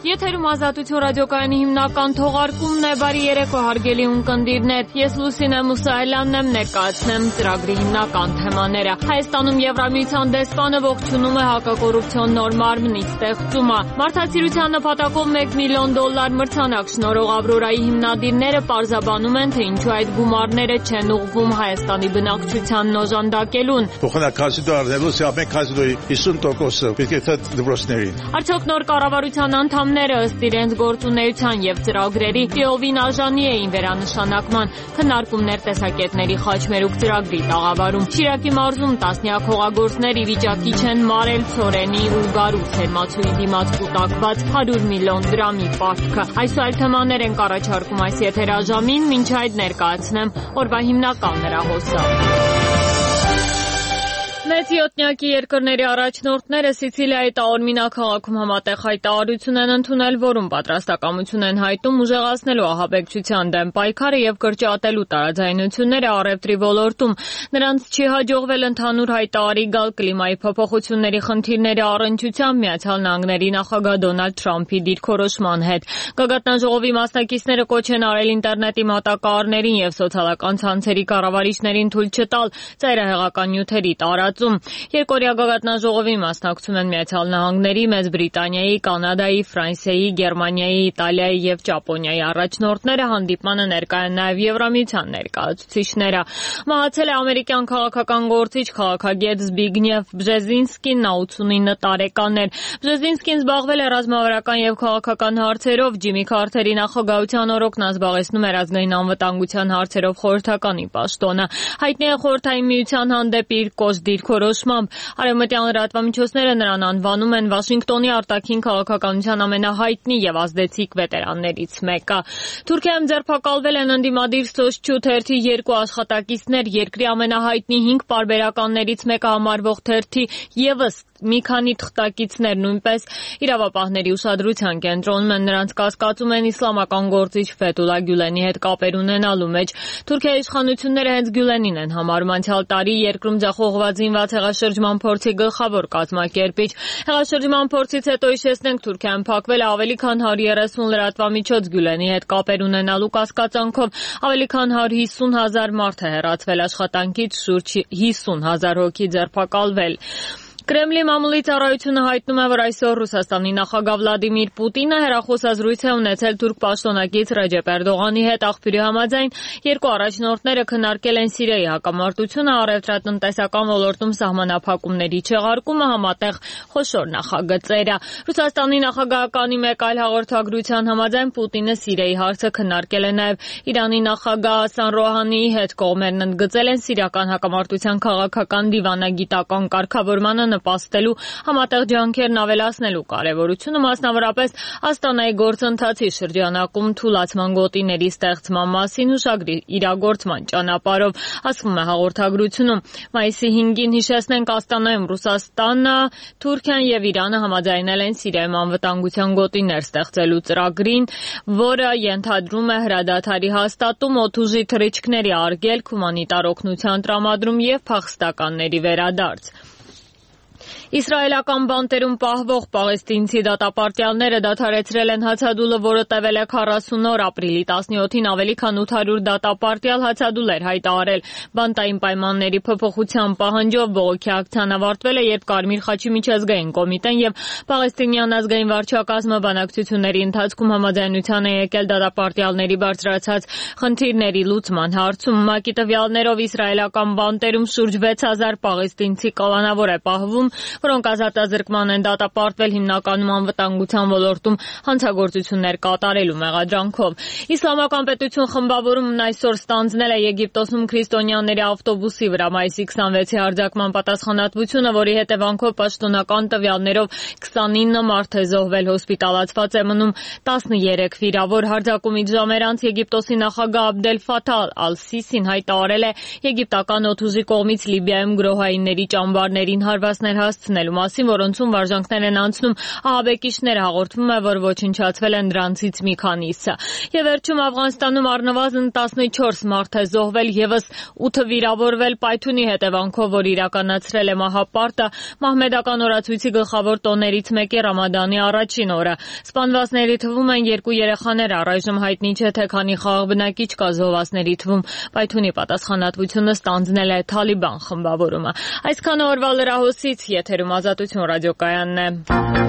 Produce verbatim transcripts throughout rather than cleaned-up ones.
Եթերում Ազատություն ռադիոկայանի հիմնական թողարկումն է, բարի երեկո հարգելի ունկնդիրներ, ես Լուսինե Մուսայելյանն եմ, ներկայացնեմ ծրագրի հիմնական թեմաները։ Հայաստանում Եվրամիության դեսպանը ողջունում է հակակոռուպցիոն նոր մարմնի ստեղծումը։ Մարդասիրության նպատակով մեկ միլիոն դոլար մրցանակ շնորհող Ավրորայի հիմնադիրները պարզաբանում են, թե ինչու այդ գումարները չեն ուղղվում Հայաստանի բնակչությանն օժանդակելուն։ Արդյոք նոր կառավարության անդամները ըստ իրենց գործունեության եւ ծրագրերի Տիովին Աժանի էին վերանշանակման քննարկումներ տեսակետների խաչմերուկ ծրագրի տաղավարում։ Շիրակի մարզում տասնյակ հողագործներ ի վիճակի չեն մարել ցորենի ու գարու ցերմացուի դիմաց կուտակված հարյուր միլիոն դրամի պարտքը։ Այս ու այլ թեմաներ են առաջարկում այս եթերաժամին, մինչ այդ ներկայացնեմ օրվա հիմնական լրահոսը։ Մեծ յոթնյակի երկրների առաջնորդները Սիցիլիայի Տաորմինա քաղաքում համատեղ հայտարարություն են ընդունել, որում պատրաստակամություն են հայտնում ուժեղացնելու ահաբեկչության դեմ պայքարը եւ կրճատելու տարաձայնությունները առևտրի ոլորտում։ Նրանց չի հաջողվել ընդհանուր հայտարարի գալ կլիմայի փոփոխությունների խնդիրների առնչությամբ Միացյալ Նահանգների նախագահ Դոնալդ Թրամփի դիրքորոշման հետ։ Գագաթնաժողովի մասնակիցները կոչ են արել ինտերնետի մատակարարներին եւ սոցիալական ցանցերի կառավարիչներին թույլ չտալ ծայրահեղական նյութերի տարածում։ Երկօրյա գագաթնաժողովի մասնակցում են Միացյալ Նահանգների, Մեծ Բրիտանիայի, Կանադայի, Ֆրանսիայի, Գերմանիայի, Իտալիայի եւ Ճապոնիայի առաջնորդները, հանդիպմանը ներկա են նաեւ Եվրամիության ներկայացուցիչները։ Մահացել է ամերիկյան քաղաքական գործիչ քաղաքագետ Զբիգնև Բժեզինսկին, նա ութսունինը տարեկան էր։ Բժեզինսկին զբաղվել է ռազմավարական եւ քաղաքական հարցերով, Ջիմի Քարթերի նախագահության օրոք նա զբաղեցնում էր ազգային անվտանգության հարցերով խորհրդականի պաշտոնը։ Հայտնի է Խորհրդային Միության հանդեպ իր կոշտ դիրքորոշմամբ։ Արևմտյան լրատվամիջոցները նրան անվանում են Վաշինգտոնի արտաքին քաղաքականության ամենահայտնի եւ ազդեցիկ վետերաններից մեկը։ Թուրքիայում ձերբակալվել են ընդդիմադիր Սոցչու թերթի երկու աշխատակիցներ, երկրի ամենահայտնի հինգ պարբերականներից մեկը համարվող թերթի եւս մի քանի թղթակիցներ նույնպես իրավապահների ուշադրության կենտրոնում են, նրանց կասկածում են իսլամական գործիչ Ֆեթուլա Գյուլենի հետ կապեր ունենալու մեջ։ Թուրքիայի իշխանությունները հենց Գյուլենին են համարում անցյալ տարի երկրում ձախողված զինված հեղաշրջման փորձի գլխավոր կազմակերպիչ։ Հեղաշրջման փորձից հետո հիշեցնենք Թուրքիայում փակվել է ավելի քան հարյուր երեսուն լրատվամիջոց Գյուլենի հետ կապեր ունենալու կասկածանքով։ Ավելի քան հարյուր հիսուն հազար մարդ է հեռացվել աշխատանքից, շուրջ հիսուն հազար հոգի ձերբակալվել։ Կրեմլի մամուլի ծառայությունը հայտնում է, որ այսօր Ռուսաստանի նախագահ Վլադիմիր Պուտինը հեռախոսազրույց է ունեցել թուրք պաշտոնակից Ռեջեփ Էրդողանի հետ։ Աղբյուրի համաձայն երկու առաջնորդները քննարկել են Սիրիայի հակամարտությունը, առևտրատնտեսական ոլորտում սահմանափակումների չեղարկումը, համատեղ խոշոր նախագծերը։ Ռուսաստանի նախագահականի մեկ այլ հաղորդագրության համաձայն Պուտինը Սիրիայի հարցը քննարկել է նաև Իրանի նախագահ Հասան Ռոհանիի հետ։ Կողմերն ընդգծել են սիրիական հակամարտության քաղաքական դիվանագիտական կարգավորմանը նպաստելու համատեղ ջանքերն ավելացնելու կարևորությունը, մասնավորապես Աստանայի գործընթացի շրջանակում թուլացման գոտիների ստեղծման մասին հուշագրի իրագործման ճանապարհով, ասվում է հաղորդագրությունում։ Մայիսի հինգին հիշեցնենք Աստանայում Ռուսաստանը, Թուրքիան եւ Իրանը համաձայնել են Սիրիայում անվտանգության գոտիներ ստեղծելու ծրագրին, որը ենթադրում է հրադադարի հաստատում, օդուժի թռիչքների արգելք, հումանիտար օգնության տրամադրում եւ փախստականների վերադարձ։ Իսրայելական բանտերում պահվող պաղեստինցի դատապարտյալները դադարեցրել են հացադուլը, որը տևել է քառասուն օր։ Ապրիլի տասնյոթին ավելի քան ութ հարյուր դատապարտյալ հացադուլ էր հայտարարել։ Բանտային պայմանների փոփոխության պահանջով բողոքի ակցիան ավարտվել է, երբ Կարմիր խաչի միջազգային կոմիտեն եւ Պաղեստինյան ազգային վարչակազմը բանակցությունների ընթացքում համաձայնության է եկել դատապարտյալների բարձրացած խնդիրների լուծման հարցում։ ՄԱԿ-ի տվյալներով իսրայելական բանտերում շուրջ վեց հազար պաղեստինցի կալանավոր է պահվում, որոնք ազատազրկման են դատապարտվել հիմնականում անվտանգության ոլորտում հանցագործություններ կատարելու մեղադրանքով։ Իսլամական պետություն խմբավորումն այսօր ստանձնել է Եգիպտոսում քրիստոնյաների ավտոբուսի վրա մայիսի քսանվեցի հարձակման պատասխանատվությունը, որի հետևանքով պաշտոնական տվյալներով քսանինը մարդ է զոհվել, հոսպիտալացված է մնում տասներեք վիրավոր։ Հարձակումից ժամեր անց Եգիպտոսի նախագահ Աբդել Ֆաթահ Ալ-Սիսին հայտարարել է եգիպտական օդուժի կողմից Լիբիայում գրոհայինների ճամբարներին հարվածներ հասցնելու մասին, որոնցում վարժանքներ են անցնում ահաբեկիչներ, հաղորդվում է, որ ոչնչացվել են դրանցից մի քանիսը։ Եվ վերջում Աֆղանստանում առնվազն տասնչորս մարդ է զոհվել, ևս ութը վիրավորվել պայթյունի հետևանքով, որ իրականացրել է մահապարտը մահմեդական օրացույցի գլխավոր տոներից մեկի Ռամադանի առաջին օրը։ Սպանվածների թվում են երկու երեխաներ, առայժմ հայտնի չէ, թե քանի խաղաղ բնակիչ կա զոհվածների թվում։ Պայթյունի պատասխանատվությունը ստանձնել է Թալիբան խմբավորումը։ Այսքանը օրվա լրահոսից, եթերում Ազատություն ռադիոկայանն է։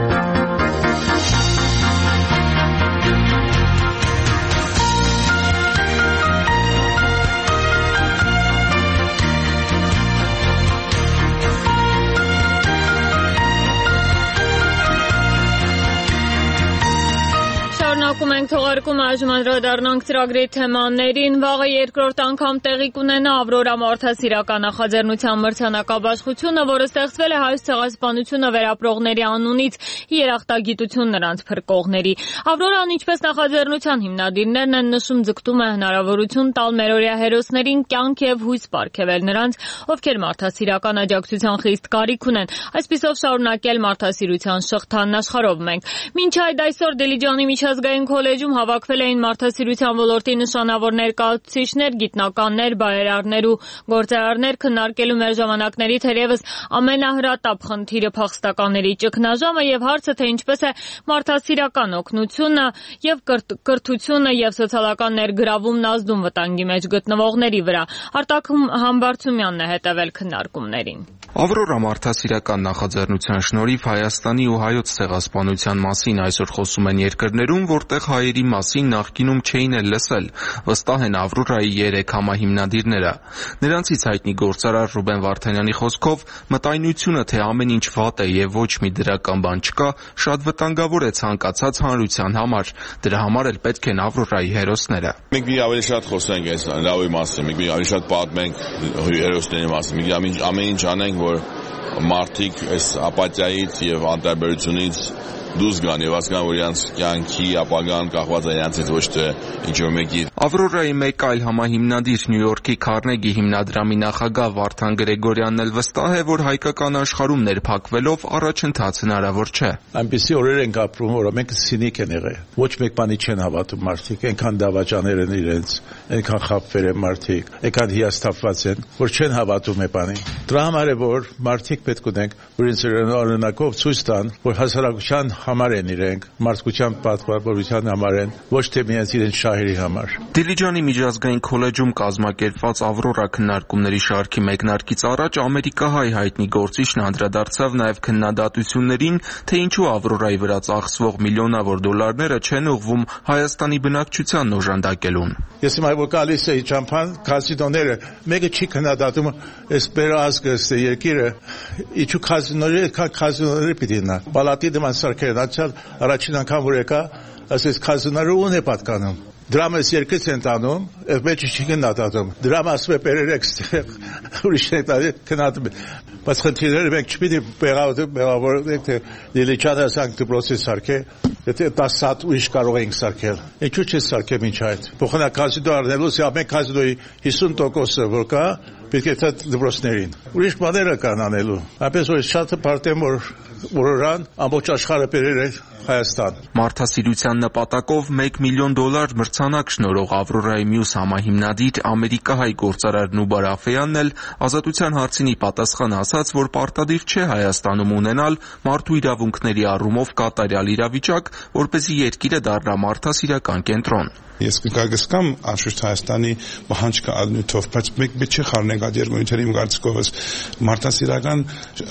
Շարունակում ենք թողարկումը, այժմ անդրադառնանք ծրագրի թեմաներին։ Վաղը երկրորդ անգամ տեղի կունենա Ավրորա մարդասիրական նախաձեռնության մրցանակաբաշխությունը, որը ստեղծվել է Հայոց ցեղասպանությունը վերապրողների անունից ի երախտագիտություն նրանց փրկողների։ Ավրորան, ինչպես նախաձեռնության հիմնադիրներն են նշում, ձգտում է հնարավորություն տալ մերօրյա հերոսներին կյանք եւ հույս պարգևել նրանց, ովքեր մարդասիրական աջակցության խիստ կարիք ունեն, այսպիսով շարունակել մարդասիրության շղթան աշխարհով մենք։ Մինչ այդ այսօր Դիլիջանի միջազգային քոլեջում հավաքվել էին մարդասիրության ոլորտի նշանավոր ներկայացուցիչներ, գիտնականներ, բարերարներ ու գործարարներ քննարկելու մեր ժամանակների թերևս ամենահրատապ խնդիրը փախստականների ճգնաժամը եւ հարցը, թե ինչպես է մարդասիրական օգնությունը եւ կրթությունը եւ սոցիալական ներգրավումն ազդում վտանգի մեջ գտնվողների վրա։ Արտակ Համբարձումյանն է հետևել քննարկումներին։ Ավրորա մարդասիրական նախաձեռնության շնորհիվ Հայաստանի ու հայոց ցեղասպանության մասին այսօր խոսում են երկրներում, որտեղ հայերի մասին նախկինում չէին էլ լսել, վստահ են Ավրորայի երեք համահիմնադիրները։ Նրանցից հայտնի գործարար Ռուբեն Վարդանյանի խոսքով մտայնությունը, թե ամեն ինչ վատ է եւ ոչ մի դրական բան չկա, շատ վտանգավոր է ցանկացած հանրության համար։ Դրա համար էլ պետք են Ավրորայի հերոսները։ Մենք մի ավելի շատ խոսենք այս լավի մասին, մենք մի ավելի շատ պատմենք հերոսների մասին, մենք ամեն ինչ անենք, որ մարդիկ այս ապաթիայից եւ անտարբերությունից դուրս գան եւ հասկանան, որ իրենց կյանքի ապագան կախված է իրենցից, ոչ թե ինչ-որ մեկի։ Ավրորայի մեկ այլ համահիմնադիր Նյու Յորքի Քարնեգի հիմնադրամի նախագահ Վարդան Գրեգորյանն էլ վստահ է, որ հայկական աշխարհում ներփակվելով առաջընթաց հնարավոր չէ։ Այնպիսի օրեր ենք ապրում, որ մենք սինիկ են եղել։ Ոչ մեկ բանի չեն հավատում մարդիկ, այնքան դավաճաներ են իրենց, այնքան խաբվել են մարդիկ, այնքան հիասթափված են, որ չեն հավատում է բանի։ Դրա համար է, որ մարդիկ պետք ունենք, որ ինձ օրինակով ցույց տան, որ հասարակության համար են իրենք, մարդկության պատվավորության համար են, ոչ թե միայն իրենց շահերի համար։ Դիլիջանի միջազգային քոլեջում կազմակերպված Ավրորա քննարկումների շարքի մեկնարկից առաջ ամերիկահայ հայտնի գործիչն անդրադարձավ նաև քննադատություններին, թե ինչու Ավրորայի վրա ծախսվող միլիոնավոր դոլարները չեն ուղղվում Հայաստանի բնակչությանն օժանդակելուն։ Ես հիմա որ գալիս էի ճամփան, կազինոները, մեկը չի քննադատում այս բերազգը, այս երկիրը, ինչու կազինոները, կազինոները պիտի նա։ Պալատի դման սարքերն ացալ առաջին անգամ որ եկա, ասես կազինոները ուն է պատկանում։ Դրամ ես երկից են տանում, և մեջը չի քննադատում։ Դրամ ասում է բերերեք ստեղ, ուրիշ է քննադատում։ Բայց խնդիրները մենք չպիտի մեղավորենք, թե Դիլիջանը ասանք դպրոցի սարքե, եթե տասը հատ ուրիշ կարող ենք սարքել։ Ինչու՞ չի սարքել մինչ այդ։ Փոխանակ կազինո առնելուց ամեն կազինոյի հիսուն տոկոսը որ կա, պետք է տա դպրոցներին։ Ուրիշ բաները կան անելու։ Այնպես որ շատը պարտեմ որ որորան ամբողջ աշխարհը բերել է Հայաստան։ Մարդասիրության նպատակով մեկ միլիոն դոլար մրցանակ շնորհող Ավրորայի մյուս համահիմնադիր ամերիկահայ գործարար Նուբար Աֆեյանն էլ Ազատության հարցինի պատասխան ասաց, որ պարտադիր չէ Հայաստանում ունենալ մարդու իրավունքների առումով կատարյալ իրավիճակ, որպեսզի երկիրը դառնա մարդասիրական կենտրոն։ Ես կգամ անշուշտ Հայաստանի պահանջքը ալնյութով, բայց մեկ մի չի խառնենք այդ երկու նյութերի կարծիքովս մարդասիրական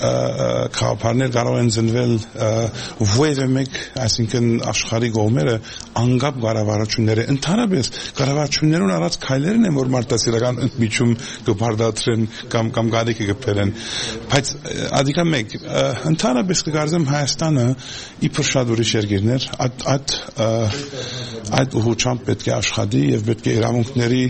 խաղապարներ կարող են ծնվել ովևէ մեկ, այսինքն աշխարհի կողմերը անգապ կառավարությունները ընդհանրապես կառավարություններուն առած քայլերն են, որ մարդասիրական ընդմիջում կբարդացրեն կամ կամ գարիկը կփերեն, բայց ադիկա մեկ ընդհանրապես կգարձեմ Հայաստանը իբր շատ ուրիշ երկիրներ այդ այդ այդ ուղղությամբ պետք է աշխատի եւ պետք է իրավունքների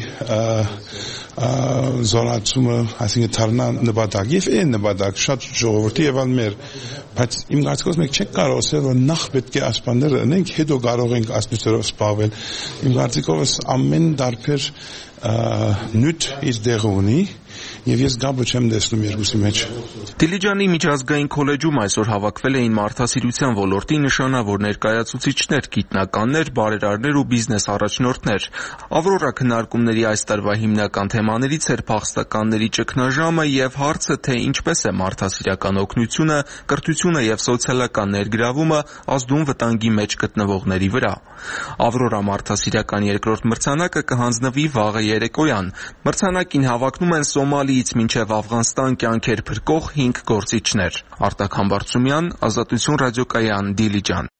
զորացումը, այսինքն դառնա նպատակ եւ այն նպատակ շատ ժողովրդի եւ ալ մեր, բայց իմ կարծիքով մենք չենք կարող ասել որ նախ պետք է ասպանները ունենք, հետո կարող ենք ասնյութերով զբաղվել։ Իմ կարծիքով ամեն դարբեր նյութ իր դեղը ունի եւ ես գաբը չեմ տեսնում երկուսի մեջ։ Դիլիջանի միջազգային քոլեջում այսօր հավաքվել էին մարդասիրության ոլորտի նշանավոր ներկայացուցիչներ, գիտնականներ, բարերարներ ու բիզնես առաջնորդներ։ Ավրորա քննարկումների այս տարվա հիմնական թեմաներից էր փախստականների ճգնաժամը եւ հարցը, թե ինչպես է մարդասիրական օգնությունը, կրթությունը եւ սոցիալական ներգրավումը ազդում վտանգի մեջ գտնվողների վրա։ Ավրորա մարդասիրական երկրորդ մրցանակը կհանձնվի վաղը երեկոյան։ Մրցանակին հավակնում են Սոմալիից մինչև Աֆղանստան կյանքեր փրկող հինգ գործիչներ։ Արտակ Համբարձումյան, Ազատություն ռադիոկայան, Դիլիջան։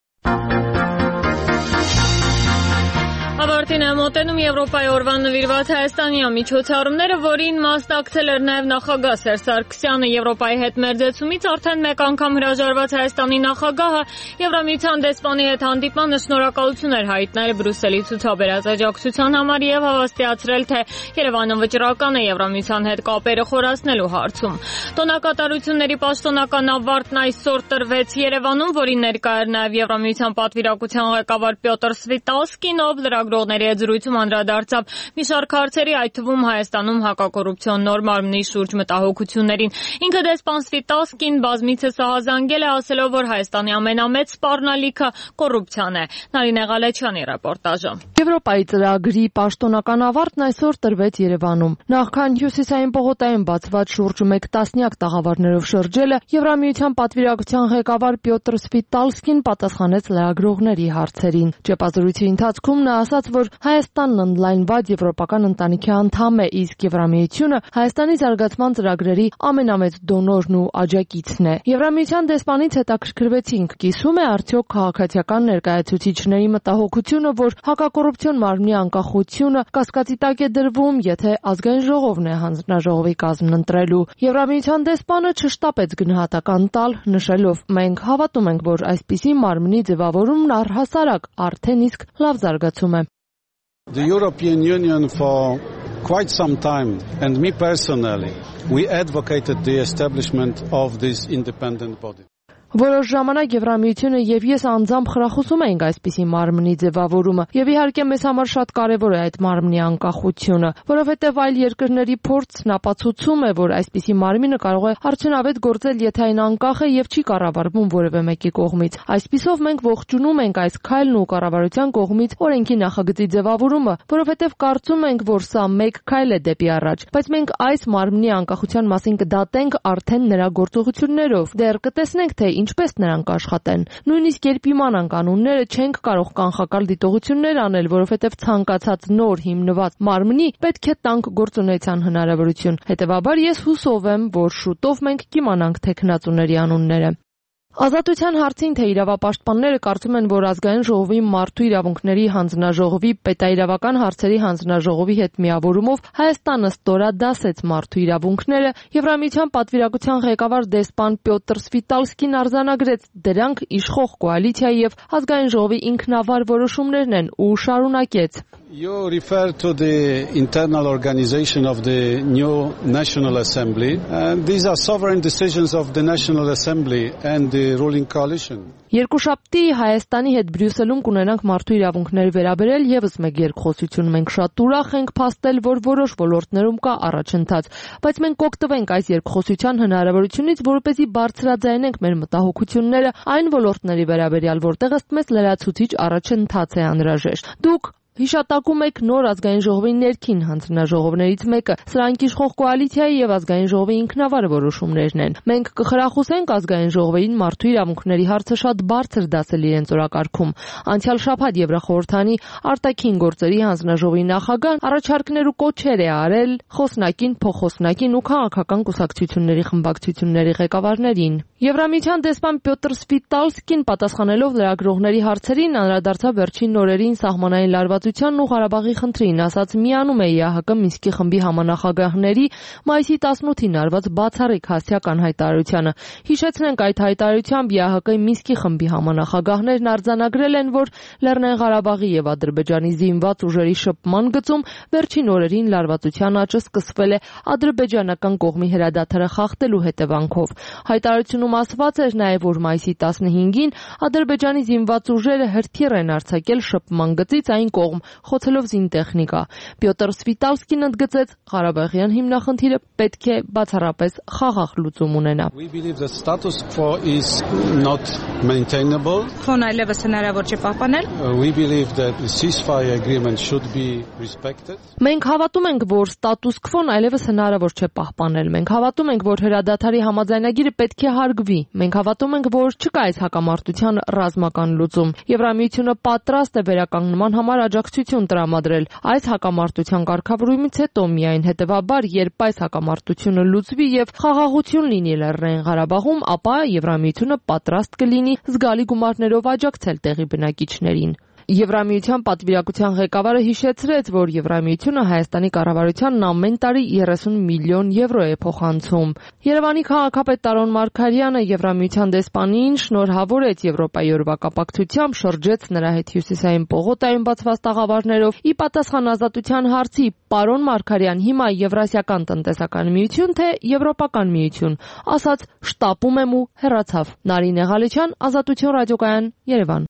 Ավարտին է մոտենում Եվրոպայի օրվան նվիրված Հայաստանի միջոցառումները, որին մասնակցել էր նաև նախագահ Սերժ Սարգսյանը։ Եվրոպայի հետ մերձեցումից արդեն մեկ անգամ հրաժարված Հայաստանի նախագահը Եվրամիության դեսպանի հետ հանդիպմանը շնորհակալություն էր հայտնել Բրյուսելի ցուցաբերած աջակցության համար եւ հավաստիացրել, թե Երևանը վճռական է Եվրամիության հետ կապերը խորացնելու հարցում։ Տոնակատարությունների պաշտոնական ավարտն այսօր տրվեց Երևանում, որին ներկա էր նաև Եվրամիության պատվիրակության ղեկավար Պյոտր Սվիտալսկին, ով լրագրողների հետ զրույցում անդրադարձավ մի շարք հարցերի, այդ թվում Հայաստանում հակակոռուպցիոն նոր մարմնի շուրջ մտահոգություններին։ Ինքը դեսպան Սվիտալսկին բազմիցս ահազանգել է, ասելով, որ Հայաստանի ամենամեծ սպառնալիքը կոռուպցիան է։ Նարինե Ղալեչյանի ռեպորտաժը։ Եվրոպայի ծրագրի պաշտոնական ավարտն այսօր տրվեց Երևանում։ Նախքան հյուսիսային պողոտայում բացված շուրջ մեկ տասնյակ տաղավարներով շրջելը, Եվրամիության պատվիրակության ղեկավար Պյոտր Սվիտալսկին պատասխանեց լրագրողների հարցերին։ Ճեպազրույցի ընթացքում նա ասաց, որ Հայաստանն ընդլայնված եվրոպական ընտանիքի անդամ է, իսկ Եվրամիությունը Հայաստանի զարգացման ծրագրերի ամենամեծ դոնորն ու աջակիցն է։ Եվրամիության դեսպանից հետաքրքրվեցինք, կիսում է արդյոք քաղաքացիական ներկայացուցիչների մտահոգությունը, որ հակակոռուպցիոն մարմնի անկախությունը կասկածի տակ է դրվում, եթե ազգային ժողովն է հանձնաժողովի կազմն ընտրելու։ Եվրամիության դեսպանը չշտապեց գնահատական տալ, նշելով. «Մենք հավատում ենք, որ այսպիսի մարմնի ձևավորումն առհասարակ արդեն իսկ լավ զարգացում է»։ The European Union for quite some time, and me personally, we advocated the establishment of this independent body. Որոշ ժամանակ Եվրամիությունը եւ ես անձամբ խրախուսում ենք այսպիսի մարմնի ձևավորումը, եւ իհարկե մեզ համար շատ կարեւոր է այդ մարմնի անկախությունը, որովհետեւ այլ երկրների փորձն ապացուցում է, որ այսպիսի մարմինը կարող է արդյունավետ գործել, եթե այն անկախ է եւ չի կառավարվում որևէ մեկի կողմից։ Այսպիսով մենք ողջունում ենք այս քայլն ու կառավարության կողմից օրենքի նախագծի ձևավորումը, որովհետեւ կարծում ենք, որ սա մեկ քայլ է դեպի առաջ, բայց մենք այս մարմնի անկախության մասին կդատենք արդեն նրա գործողություններով։ Դեռ կտեսնենք, թե ինչպես նրանք աշխատեն։ Նույնիսկ երբ իմանան կանոնները, չենք կարող կանխակալ դիտողություններ անել, որովհետև ցանկացած նոր հիմնված մարմնի պետք է տանք գործունեության հնարավորություն։ Հետևաբար ես հուսով եմ, որ շուտով մենք կիմանանք թեկնածուների անունները։ Ազատության հարցին, թե իրավապաշտպանները կարծում են, որ ազգային ժողովի մարդու իրավունքների հանձնաժողովի պետաիրավական հարցերի հանձնաժողովի հետ միավորումով Հայաստանը ստորադասեց մարդու իրավունքները, Եվրամիության պատվիրակության ղեկավար դեսպան Պյոտր Սվիտալսկին արձանագրեց, դրանք իշխող կոալիցիայի եւ ազգային ժողովի ինքնավար որոշումներն են ու շարունակեց. You refer to the internal organization of the new National Assembly, and these are sovereign decisions of the National Assembly and the ruling coalition. Երկուշաբթի Հայաստանի հետ Բրյուսելում կունենանք մարդու իրավունքների վերաբերել եւս մեկ երկխոսություն։ Մենք շատ ուրախ ենք փաստել, որ որոշ ոլորտներում կա առաջընթաց, բայց մենք կօգտվենք այս երկխոսության հնարավորությունից, որպեսզի բարձրաձայնենք մեր մտահոգությունները այն ոլորտների վերաբերյալ, որտեղ ըստ մեզ լրացուցիչ առաջընթաց է անհրաժեշտ։ Դուք հիշատակում եք նոր ազգային ժողովի ներքին հանձնաժողովներից մեկը, սրանք իշխող կոալիցիայի եւ ազգային ժողովի ինքնավար որոշումներն են։ Մենք կխրախուսենք ազգային ժողովին մարդու իրավունքների հարցը շատ բարձր դասել իրենց օրակարգում։ Անցյալ շաբաթ Եվրախորհրդանի արտաքին գործերի հանձնաժողովի նախագահն առաջարկներ ու կոչեր է արել խոսնակին, փոխխոսնակին ու քաղաքական կուսակցությունների խմբակցությունների ղեկավարներին։ Եվրամիության դեսպան Պյոտր Սվիտալսկին պատասխանելով լրագրողների հարցերին անդրադարձավ վերջին օրերին սահմանային լարվածությանն ու Ղարաբաղի խնդրին, ասաց միանում է ԵԱՀԿ Մինսկի խմբի համանախագահների մայիսի տասնութին արված բացառիկ հասցեական հայտարարությանը։ Հիշեցնենք, այդ հայտարարությամբ ԵԱՀԿ Մինսկի խմբի համանախագահներն արձանագրել են, որ Լեռնային Ղարաբաղի եւ Ադրբեջանի զինված ուժերի շփման գծում վերջին օրերին լարվածության աճը սկսվել է ադրբեջանական կողմի հրադադարը խախտելու հետևանքով։ Հայտարարությունում ասված էր նաև, որ մայիսի տասնհինգին Ադրբեջանի զինված ուժերը հրթիռ են արձակել շփման գծից այն կողմ, խոցելով զինտեխնիկա։ Պյոտր Սվիտալսկին ընդգծեց, Ղարաբաղյան հիմնախնդիրը պետք է բացառապես խաղաղ լուծում ունենա։ We believe the status quo is not maintainable. Քոն այլևս հնարավոր չէ պահպանել։ We believe that the ceasefire agreement should be respected. Մենք հավատում ենք, որ ստատուս քվոն այլևս հնարավոր չէ պահպանել։ Մենք հավատում ենք, որ հրադադարի համաձայնագիրը պետք է հարգվի։ Մենք հավատում ենք, որ չկա այս հակամարտության ռազմական լուծում։ Եվրամիությունը պատրաստ է վերականգնման համար աջակցություն տրամադրել։ Այս հակամարտության կարգավորումից հետո միայն հետևաբար, երբ այս հակամարտությունը լուծվի եւ խաղաղություն լինի Լեռնային Ղարաբաղում, ապա Եվրամիությունը պատրաստ կլինի զգալի գումարներով աջակցել տեղի բնակիչներին։ Եվրամիության պատվիրակության ղեկավարը հիշեցրեց, որ Եվրամիությունը Հայաստանի կառավարությանն ամեն տարի երեսուն միլիոն եվրո է փոխանցում։ Երևանի քաղաքապետ Տարոն Մարգարյանը Եվրամիության դեսպանին շնորհավորեց Եվրոպայի օրվա կապակցությամբ, շրջեց նրա հետ Հյուսիսային պողոտայում բացված տաղավարներով։ Ի պատասխան ազատության հարցի, պարոն Մարգարյան, հիմա Եվրասիական տնտեսական միություն, թե Եվրոպական միություն, ասաց շտապում եմ ու հեռացավ։ Նարինե Ղալեչյան, Ազատություն ռադիոկայան, Երևան։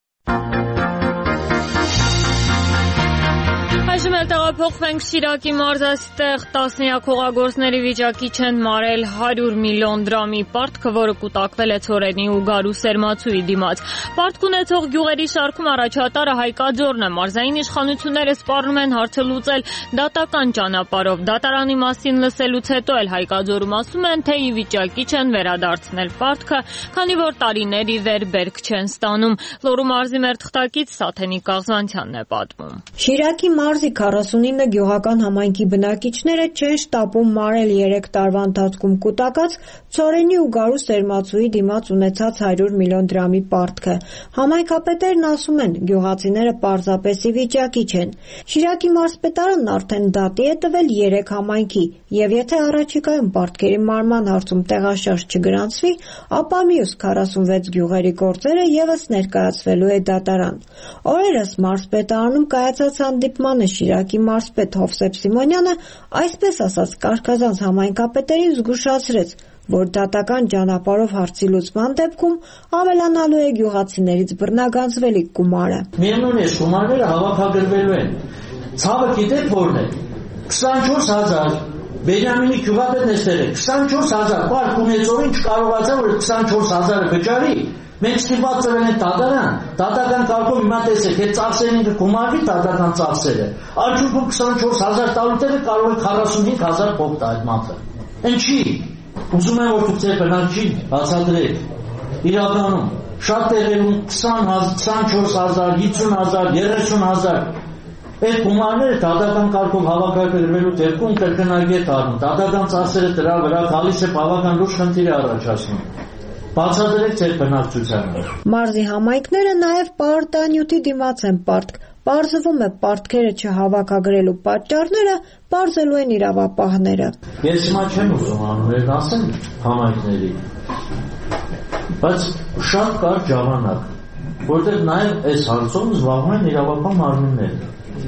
Այժմ էլ տեղափոխվենք Շիրակի մարզաստեղ տասնյակ հողագործների վիճակի չեն մարել հարյուր միլիոն դրամի պարտքը, որը կուտակվել է ցորենի ու գարու սերմացուի դիմաց։ Պարտք ունեցող գյուղերի շարքում առաջատարը Հայկաձորն է։ Մարզային իշխանությունները սպառնում են հարցը լուծել դատական ճանապարհով։ Դատարանի մասին լսելուց հետո էլ Հայկաձորում ասում են, թե ի վիճակի չեն վերադարձնել պարտքը, քանի որ տարիներ ի վեր բերք չեն ստանում։ Լոռու մարզի մեր թղթակից Սաթենիկ Կաղզանցյանն է պատմում։ Շիրակի մարզի քառասունինը գյուղական համայնքի բնակիչները չեն շտապում մարել երեք տարվա ընթացքում կուտակած ցորենի ու գարու սերմացուի դիմաց ունեցած հարյուր միլիոն դրամի պարտքը։ Համայնքապետերն ասում են, գյուղացիները պարզապես ի վիճակի չեն։ Շիրակի մարզպետարանն արդեն դատի է տվել երեք համայնքի, եւ եթե առաջիկայում պարտքերի մարման հարցում տեղաշարժ չգրանցվի, ապա մյուս քառասունվեց գյուղերի գործերը եւս ներկայացվելու է դատարան։ Օրերս մարզպետարանում կայացած հանդիպմանը Շիրակի մարզպետ Հովսեփ Սիմոնյանը այսպես ասած Կարգազանց համայնքապետերին զգուշացրեց, որ դատական ճանապարհով հարցի լուծման դեպքում ավելանալու է գյուղացիներից բռնագանձվելիք գումարը։ Միևնույն է, գումարները հավաքագրվելու են։ Ցավը գիտեք որն է։ քսանչորս հազար Բենյամինի գյուղապետն էստեղ է, քսանչորս հազար պարկ ունեցողին չկարողացա, որ քսանչորս հազարը վճարի։ Մենք ստիպված ծրել են դատարան, դատական կարգով հիմա տեսեք, այդ ծախսերին կգումարվի դատական ծախսերը, արդյունքում քսանչորս հազար տալուտերը կարող է քառասունհինգ հազար փող տա այդ մարդը։ Ինչի՞։ Ուզում եմ, որ դուք ձեր բնակչին բացատրեք։ Իրականում շատ տեղերում քսանչորս հազար, հիսուն հազար, երեսուն հազար այդ գումարները դատական կարգով հավաքագրվելու դեպքում կրկնակետ առնում, դատական ծախսերը դրա վրա գալիս է բավական լուրջ խնդիր է առաջացնում։ Բացատրեք ձեր բնակչությանը։ Մարզի համայնքները նաև պարտանյութի դիմաց են պարտք։ Պարզվում է պարտքերը չհավաքագրելու պատճառները պարզելու են իրավապահները։ Ես հիմա չեմ ուզում անուններ ասեմ համայնքների, բայց շատ կարճ ժամանակ, որտեղ նաև այս հարցով զբաղվում են իրավապահ մարմինները։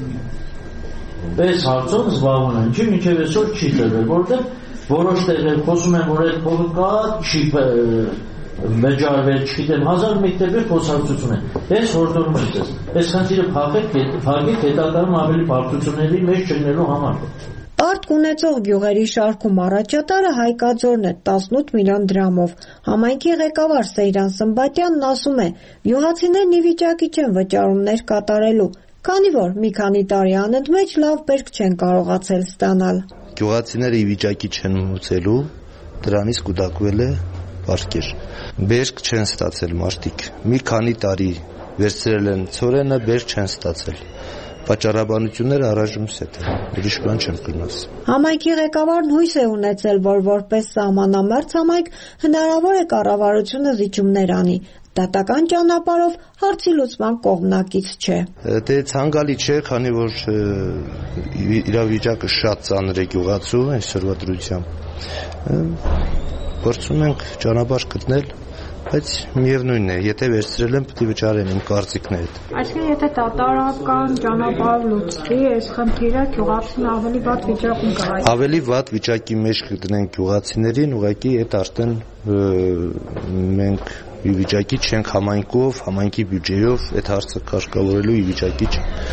Այս հարցով զբաղվում են, չի մինչև այսօր չի տրվել, որտեղ որոշ տեղեր խոսում են, որ այդ փողը կա, չի վճարվել, չգիտեմ, հազար մեկ տեղեր խոսակցություն է։ Ես հորդորում եմ ձեզ, այս խնդիրը փակեք, փակեք հետագայում ավելի բարդությունների մեջ չգնելու համար։ Պարտք ունեցող գյուղերի շարքում առաջատարը Հայկաձորն է տասնութ միլիոն դրամով։ Համայնքի ղեկավար Սեյրան Սմբատյանն ասում է, գյուղացիներն ի վիճակի չեն վճարումներ կատարելու, քանի որ մի քանի տարի անընդմեջ լավ բերք չեն կարողացել ստանալ։ Գյուղացիները ի վիճակի չեն մուծելու, դրանից կուտակվել է պարտքեր։ Բերք չեն ստացել մարդիկ։ Մի քանի տարի վերցրել են ցորենը, բերք չեն ստացել։ Վաճառաբանությունները առայժմ սեթ են, ուրիշ բան չեմ կրնաս։ Համայնքի ղեկավարն հույս է ունեցել, որ որպես սահմանամերձ համայնք հնարավոր է կառավարությունը զիջումներ անի։ Դատական ճանապարհով հարցի լուծման կողմնակից չէ։ Դե ցանկալի չէ, քանի որ իրավիճակը շատ ծանր է գյուղացու այսօրվա դրությամբ։ Փորձում ենք ճանապարհ գտնել, բայց միևնույնն է, եթե վերցրել են, պետք է վճարեն իմ կարծիքն է այդ։ Այսինքն, եթե դատարական ճանապարհ լուծվի, այս խնդիրը գյուղացին ավելի վատ վիճակում կհայտնի։ Ավելի վատ վիճակի մեջ կդնեն գյուղացիներին, ուղղակի այդ արդեն մենք ի վիճակի չենք համայնքով, համայնքի բյուջեով այդ հարցը կարգավորելու ի վիճակի չենք։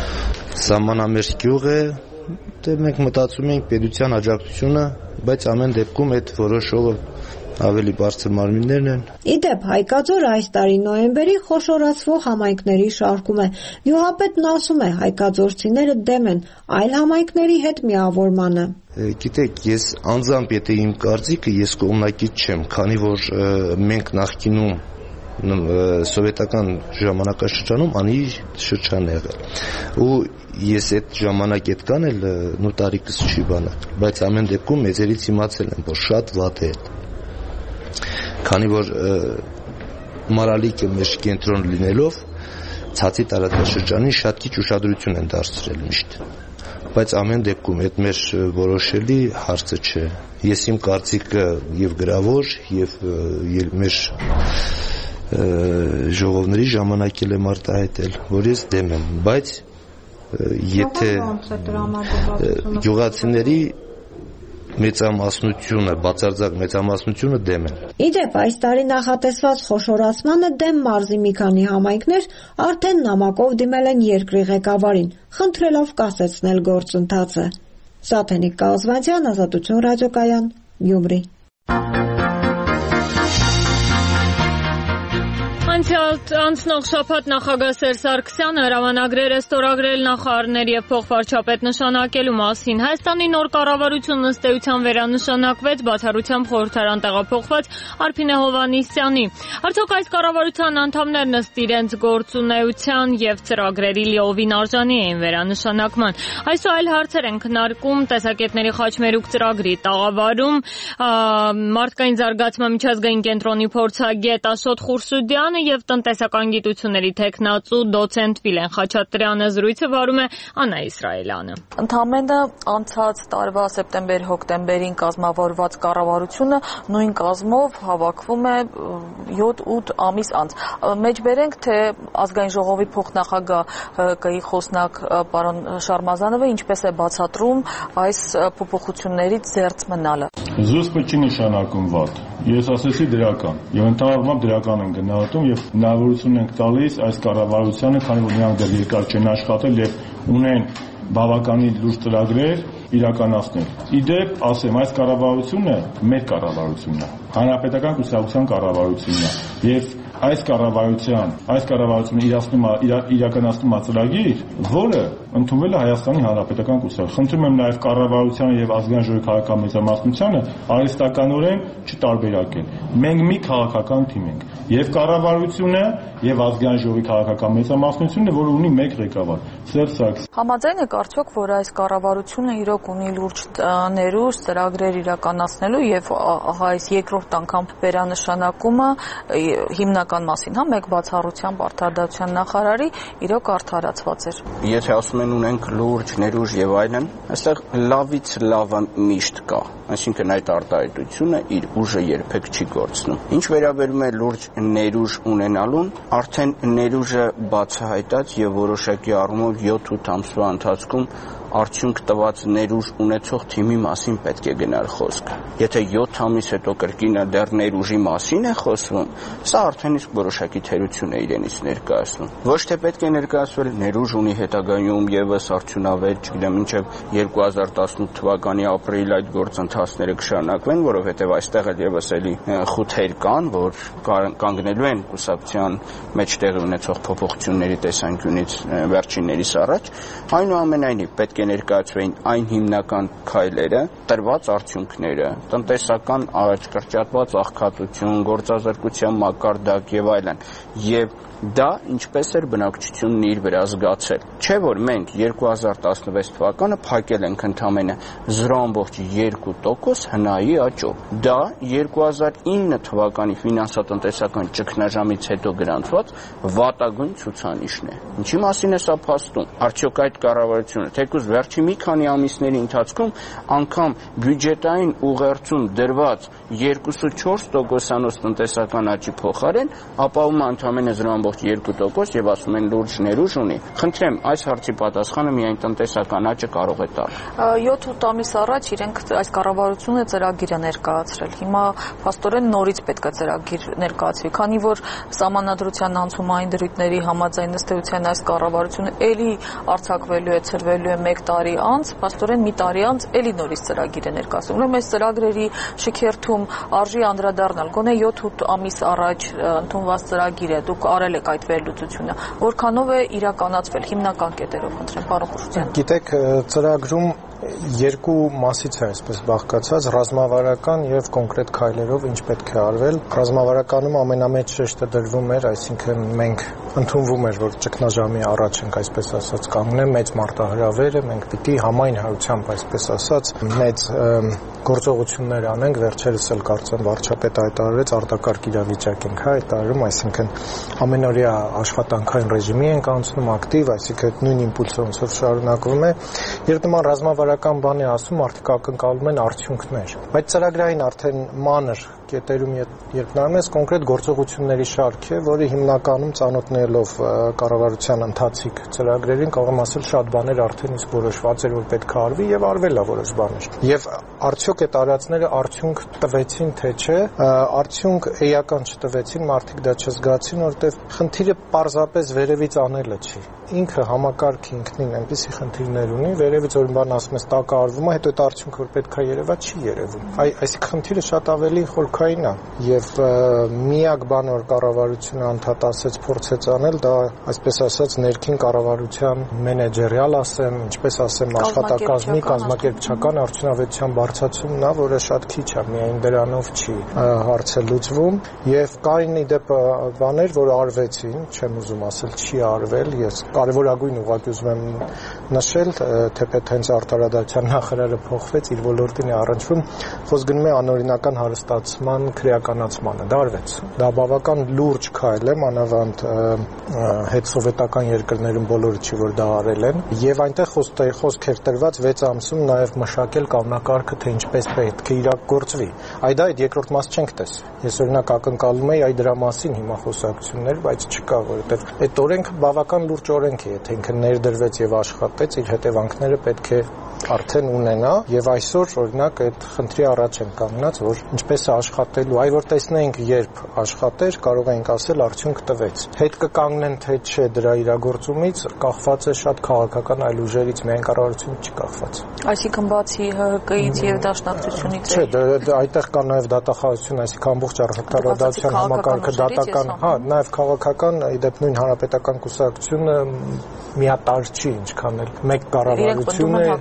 Սահմանամերձ գյուղ է, դե մենք մտածում ենք պետության աջակցությունը, բայց ամեն դեպքում այդ որոշողը ավելի բարձր մարմիններն են։ Իդեպ Հայկաձորը այս տարի նոյեմբերի խոշորացվող համայնքների շարքում է։ Գյուղապետն ասում է, հայկաձորցիները դեմ են այլ համայնքների հետ միավորմանը։ Գիտեք, ես անձամբ եթե իմ կարծիքը ես կողմնակից չեմ, քանի որ մենք նախկինում սովետական ժամանակաշրջանում անի շրջան եղել ու ես այդ ժամանակ այդ կանել նու տարիքս չի բանալ, բայց ամեն դեպքում մեծերից իմացել եմ, որ շատ վատ է այդ, քանի որ մարալիկը մեր կենտրոն լինելով ցածի տարածաշրջանին շատ քիչ ուշադրություն են դարձրել միշտ, բայց ամեն դեպքում այդ մեր որոշելի հարցը չէ, ես իմ կարծիքը եւ գրավոր եւ մեր ժողովների ժամանակ էլ եմ արտահայտել, որ ես դեմ եմ, բայց եթե գյուղացիների մեծամասնությունը, բացարձակ մեծամասնությունը դեմ են։ Իդեպ այս տարի նախատեսված խոշորացմանը դեմ մարզի մի քանի համայնքներ արդեն նամակով դիմել են երկրի ղեկավարին, խնդրելով կասեցնել գործընթացը։ Սաթենիկ Կազվանցյան, Ազատություն ռադիոկայան, Գյումրի։ Անցնող շաբաթ նախագահ Սերժ Սարգսյանը հրամանագրեր է ստորագրել նախարարներ եւ փոխվարչապետ նշանակելու մասին։ Հայաստանի նոր կառավարությունն ըստ էության վերանշանակվեց, բացառությամբ խորհրդարան տեղափոխված Արփինե Հովհաննիսյանի։ Արդյոք այս կառավարության անդամներն ըստ իրենց գործունեության եւ ծրագրերի լիովին արժանի էին վերանշանակման։ Այսօր այլ հարցեր են քննարկում տեսակետների խաչմերուկ ծրագրի տաղավարում մարդկային զարգացման միջազգային կենտրոնի փորձագետ Աշոտ Խուրսուդյանը եւ տնտեսական գիտությունների թեկնածու դոցենտ Վիլեն Խաչատրյանը զրույցը վարում է Աննա Իսրայելյանը։ Ընդամենը անցած տարվա սեպտեմբեր-հոկտեմբերին կազմավորված կառավարությունը նույն կազմով հավաքվում է յոթ-ութ ամիս անց։ Մեջբերենք, թե ազգային ժողովի փոխնախագահ ՀԿ-ի խոսնակ պարոն Շարմազանովը ինչպես է բացատրում այս փոփոխություններից զերծ մնալը։ Զուսպը չի նշանակում վատ։ Ես ասեցի դրական, եւ ընդհանրապես դրական են գնահատում եւ հնարավորություն ենք տալիս այս կառավարությանը, քանի որ նրանք դեռ երկար չեն աշխատել եւ ունեն բավականին լուրջ ծրագրեր իրականացնել։ Իդեպ, ասեմ, այս կառավարությունը մեր կառավարությունն է, հանրապետական կուսակցության կառավարությունն է եւ այս կառավարության, այս կառավարությունը իրացնում իրականացնում ծրագիր, որը ընդունվել է Հայաստանի Հանրապետական կուսակցություն։ Խնդրում եմ նաև կառավարությանը եւ ազգային ժողովի քաղաքական մեծամասնությանը արհեստականորեն չտարբերակել։ Մենք մի քաղաքական թիմ ենք, եւ կառավարությունը եւ ազգային ժողովի քաղաքական մեծամասնությունը, որը ունի մեկ ղեկավար՝ Սերժ Սարգսյան։ Համաձայն եք արդյոք, որ այս կառավարությունը իրոք ունի լուրջ ներուժ ծրագրեր իրականացնելու եւ այս երկրորդ անգամ վերանշանակումը հիմնական մասին, հա, մեկ բացառությամբ արտարդատության նախարարի իրոք արդարացված էր։ Եթե ասում են ունենք լուրջ ներուժ եւ այլն, այստեղ լավից լավը միշտ կա, այսինքն այդ արտահայտությունը իր ուժը երբեք չի գործնում։ Ինչ վերաբերում է լուրջ ներուժ ունենալուն, արդեն ներուժը բացահայտած եւ որոշակի առումով յոթ-ութ ամսվա ընթացքում արդյունք տված ներուժ ունեցող թիմի մասին պետք է գնար խոսքը։ Եթե յոթ ամիս հետո կրկինը դեռ ներուժի մասին է խոսվում, սա արդեն իսկ որոշակի թերություն է իրենից ներկայացնում։ Ոչ թե պետք է ներկայացվել ներուժ ունի հետագայում եւս արդյունավետ, չգիտեմ, մինչեւ երկու հազար տասնութ թվականի ապրիլ այդ գործընթացները կշարունակվեն, որովհետեւ այստեղ էլ եւս էլի խութեր կան, որ կանգնելու են կուսակցության մեջ տեղի ունեցող փոփոխությունների տեսանկյունից վերջիններիս առաջ, այնուամենայնիվ պետք է ներկայացվեին այն հիմնական քայլերը, տրված արդյունքները, տնտեսական աճ, կրճատված աղքատություն, գործազրկության մակարդակ եւ այլն, եւ դա ինչպես էր բնակչությունն իր վրա զգացել։ Չէ՞ որ մենք երկու հազար տասնվեց թվականը փակել ենք ընդամենը զրո ամբողջ երկու տոկոս հնայի աճով։ Դա երկու հազար ինը թվականի ֆինանսատնտեսական ճգնաժամից հետո գրանցված վատագույն ցուցանիշն է։ Ինչի մասին է սա փաստում։ Արդյոք այդ կառավարությունը թեկուզ Վերջի մի քանի ամիսների ընթացքում անգամ բյուջետային ուղերձում դրված երկու չորս տոկոսանոց տնտեսական աճի փոխարեն ապահովում է ընդամենը զրո ամբողջ երկու տոկոս եւ ասում են լուրջ ներուժ ունի։ Խնդրեմ, այս հարցի պատասխանը միայն տնտեսական աճը կարող է տալ։ յոթ-ութ ամիս առաջ իրենք այս կառավարությունը ծրագիր է ներկայացրել։ Հիմա փաստորեն նորից պետք է ծրագիր ներկայացվի, քանի որ սահմանադրության անցումային դրույթների համաձայն ըստ էության այս կառավարությունը էլի արձակվելու է, ցրվելու է մեկ տարի անց, փաստորեն մի տարի անց էլի նորից ծրագիր է ներկայացվում։ Ուրեմն այս ծրագրերի շքերթում արժի անդրադառնալ, գոնե յոթ-ութ ամիս առաջ ընդունված ծրագիր է, դուք արել եք այդ վերլուծությունը, որքանով է իրականացվել հիմնական կետերով, խնդրեմ, պարոն Խուշյան։ Գիտեք, ծրագրում երկու մասից է այսպես բաղկացած, ռազմավարական եւ կոնկրետ քայլերով ինչ պետք է արվել։ Ռազմավարականում ամենամեծ շեշտը դրվում էր, այսինքն մենք ընդունվում էր, որ ճգնաժամի առաջ ենք, այսպես ասած, կանգնեմ, մեծ մարտահրավեր է, մենք պիտի համայնհայությամբ, այսպես ասած, մեծ գործողություններ անենք, վերջերս էլ կարծեմ վարչապետը հայտարարեց արտակարգ իրավիճակ ենք հայտարարում, այսինքն ամենօրյա աշխատանքային ռեժիմի ենք անցնում ակտիվ, այսինքն նույն իմպուլսը ոնց որ շարունակվում է։ Երբ նման ռազմավարական բան է ասում, մարդիկ ակնկալում են արդյունքներ, բայց ծրագրային արդեն մանր կետերում երբ նայում ես կոնկրետ գործողությունների շարք է, որը հիմնականում ծանոթնելով կառավարության ընթացիկ ծրագրերին կարող եմ ասել շատ բաներ արդեն իսկ որոշված էր որ պետք է արվի եւ արվել է որոշ բաներ։ Եվ արդյոք այդ արածները արդյունք տվեցին թե չէ, արդյունք էական չտվեցին, մարդիկ դա չզգացին, որովհետեւ խնդիրը պարզապես վերևից անելը չի։ Ինքը համակարգը ինքնին այնպիսի խնդիրներ ունի, վերևից որ բան ասում ես տակը արվում է, հետո այդ արդյունքը որ պետք է երևա չի երևում։ Այսինքն խնդիրը շատ ավելի խորքային է եւ միակ բանը որ կառավարությունը անդադ ասեց փորձեց անել, դա այսպես ասած ներքին կառավարության մենեջերիալ ասեմ, ինչպես ասեմ, աշխատակազմի կազմակերպչական արդյունավետության բարձրացումն է, որը շատ քիչ է, միայն դրանով չի հարցը լուծվում եւ կային ի դեպ բաներ, որ արվեցին, չեմ ուզում ասել չի արվել, ես կարևորագույն ուղղակի ուզում եմ նշել, թեպետ հենց արտարադատության նախարարը փոխվեց, իր ոլորտին է առնչվում, խոսք գնում է անօրինական հարստացման քրեականացմանը, դա արվեց։ Դա բավական լուրջ քայլ է, մանավանդ հետսովետական երկրներում բոլորը չի որ դա արել են, եւ այնտեղ խոսք էր տրված վեց ամսում նաեւ մշակել կանոնակարգը, թե ինչպես պետք է իրագործվի։ Այդ այդ երկրորդ մաս չենք տեսել։ Ես օրինակ ակնկալում եի այ դրա մասին հիմա խոսակցություններ, բայց չկա, որովհետեւ այդ օրենքը բավական լուրջ օրենք է, եթե ինքը ներդրվեց եւ աշխատեց, իր հետևանքները պետք է արդեն ունենա եւ այսօր օրինակ այդ խնդրի առաջ են կանգնած, որ ինչպես է աշխատելու, այ որ տեսնենք երբ աշխատեր, կարող ենք ասել արդյունք տվեց։ Հետ կկանգնեն թե չէ դրա իրագործումից կախված է շատ քաղաքական այլ ուժերից, միայն կառավարությունից չի կախված։ Այսինքն բացի ՀՀԿ-ից եւ Դաշնակցությունից։ Չէ, այդտեղ կա նաեւ դատախազություն, այսինքն ամբողջ արտադրության համակարգը դատական, հա, նաեւ քաղաքական, ի դեպ նույն հանրապետական կուսակցությունը միատարր չի ինչքան էլ մեկ կառավարություն է։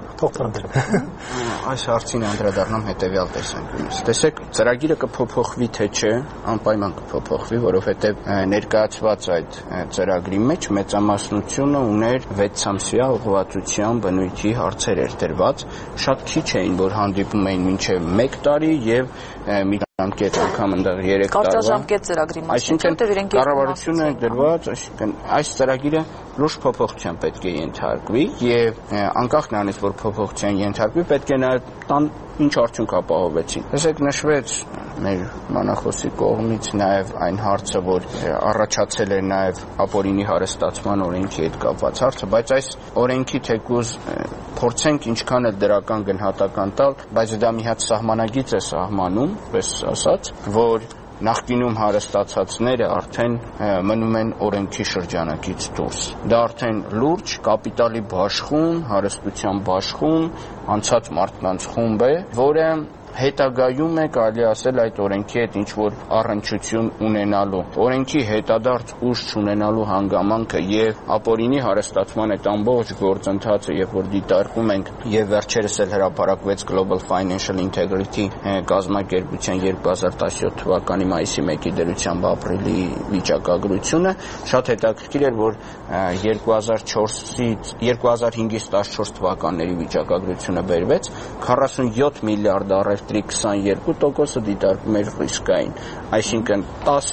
Այս հարցին անդրադառնամ հետեւյալ տեսանկյունից։ Տեսեք, ծրագիրը կփոփոխվի թե չէ, անպայման կփոփոխվի, որովհետեւ ներկայացված այդ ծրագրի մեջ մեծամասնությունը ուներ վեց ամսյա ուղղվածության բնույթի հարցեր էր դրված, շատ քիչ էին, որ հանդիպում էին մինչեւ մեկ տարի եւ մի ժամկետ անգամ այնտեղ երեք տարվա։ Կարճաժամկետ ծրագրի մասին, որտեղ իրենք կառավարությունը դրված, այսինքն այս ծրագիրը լուրջ փոփոխության պետք է ենթարկվի եւ անկախ նրանից որ փոփոխության ենթարկվի պետք է նաեւ տան ինչ արդյունք ապահովեցին։ Տեսեք, նշվեց մեր մանախոսի կողմից նաեւ այն հարցը, որ առաջացել էր նաեւ ապօրինի հարստացման օրենքի հետ կապված հարցը, բայց այս օրենքի թեկուզ փորձենք ինչքան էլ դրական գնահատական տալ, բայց դա մի հատ սահմանագիծ է սահմանում, պես ասած, որ նախկինում հարստացածները արդեն մնում են օրենքի շրջանակից դուրս։ Դա արդեն լուրջ կապիտալի բաշխում, հարստության բաշխում, անցած մարդկանց խումբ է, որը հետագայում է կարելի ասել այդ օրենքի հետ ինչ որ առնչություն ունենալու։ Օրենքի հետադարձ ուժ չունենալու հանգամանքը եւ ապօրինի հարստացման այդ ամբողջ գործընթացը, երբ որ դիտարկում ենք եւ վերջերս էլ հրապարակվեց Global Financial Integrity կազմակերպության երկու հազար տասնյոթ թվականի մայիսի մեկի դրությամբ ապրիլի վիճակագրությունը, շատ հետաքրքիր էր, որ երկու հազար չորսից երկու հազար հինգից տասնչորս թվականների վիճակագրությունը բերվեց, քառասունյոթ միլիարդ առևտրի քսաներկու տոկոսը դիտարկում էր ռիսկային, այսինքն տաս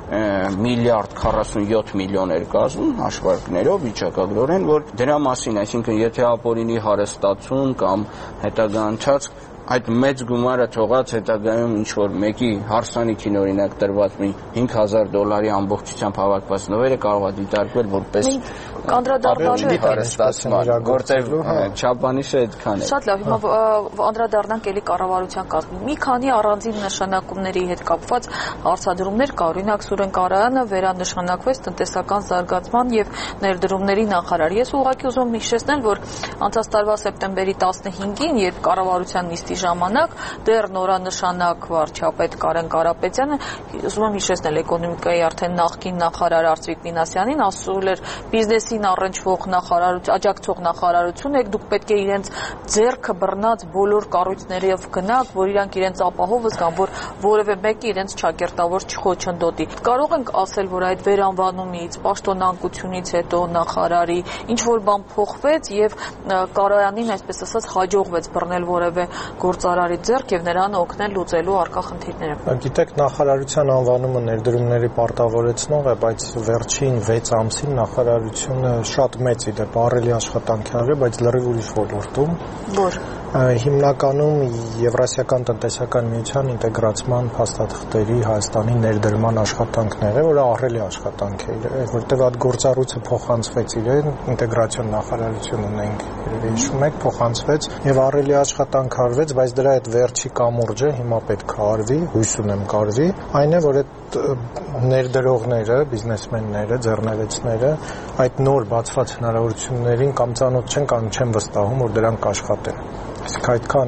միլիարդ քառասունյոթ միլիոն էր կազմում հաշվարկներով վիճակագրորեն, որ դրա մասին, այսինքն եթե ապօրինի հարստացում կամ հետագա ընթացք այդ մեծ գումարը թողած հետագայում ինչ-որ մեկի հարսանիքին օրինակ տրված մի հինգ հազար դոլարի ամբողջությամբ հավաքված նվերը կարող է դիտարկվել որպես անդրադառնալու է հարստացման, որտեղ չափանիշը այդքան է։ Շատ լավ, հիմա անդրադառնանք էլի կառավարության կազմին։ Մի քանի առանձին նշանակումների հետ կապված հարցադրումներ կա, օրինակ Սուրեն Կարայանը վերանշանակվեց տնտեսական զարգացման եւ ներդրումների նախարար։ Ես ուղղակի ուզում եմ հիշեցնել, որ անցած տարվա սեպտեմբերի տասնհինգին, երբ կառավարության նիստի ժամանակ դեռ նորանշանակ վարչապետ Կարեն Կարապետյանը, ուզում եմ հիշեցնել էկոնոմիկայի արդեն նախկին նախարար Արծվիկ Մինասյանին, ասում էր բիզնեսին առնչվող նախարարություն, աջակցող նախարարություն եք, դուք պետք է իրենց ձեռքը բռնած բոլոր կառույցներով գնաք, որ իրանք իրենց ապահովը զգան, որ որևէ մեկը իրենց չակերտավոր չխոչընդոտի։ Կարող ենք ասել, որ այդ վերանվանումից, պաշտոնանկությունից հետո նախարարի ինչ որ բան փոխվեց եւ Կարայանին, այսպես ասած, հաջողվեց բռնել որևէ գործարարի ձեռք եւ նրան օգնել լուծելու առկա խնդիրները։ Գիտեք, նախարարության անվանումը ներդրումների պարտավորեցնող է, բայց վերջին վեց ամսին նախարարությունը շատ մեծ ի դեպ ահռելի աշխատանք է արել, բայց լրիվ ուրիշ ոլորտում։ Որ հիմնականում Եվրասիական տնտեսական միության ինտեգրացման փաստաթղթերի Հայաստանի ներդրման աշխատանքները, որը ահռելի աշխատանք է, որտեղ այդ գործառույթը փոխանցվեց իրեն, ինտեգրացիոն նախարարություն ունենք, հիշում եք, փոխանցվեց եւ ահռելի աշխատանք արվեց, բայց դրա այդ վերջի կամուրջը հիմա պետք է արվի, հույս ունեմ կարվի, այն է, որ այդ ներդրողները, բիզնեսմենները, ձեռնարկողները այդ նոր բացված հնարավորություններին կամ ծանոթ չեն կամ չեն վստահում, որ դրանք կաշխատեն։ Իսկ այդքան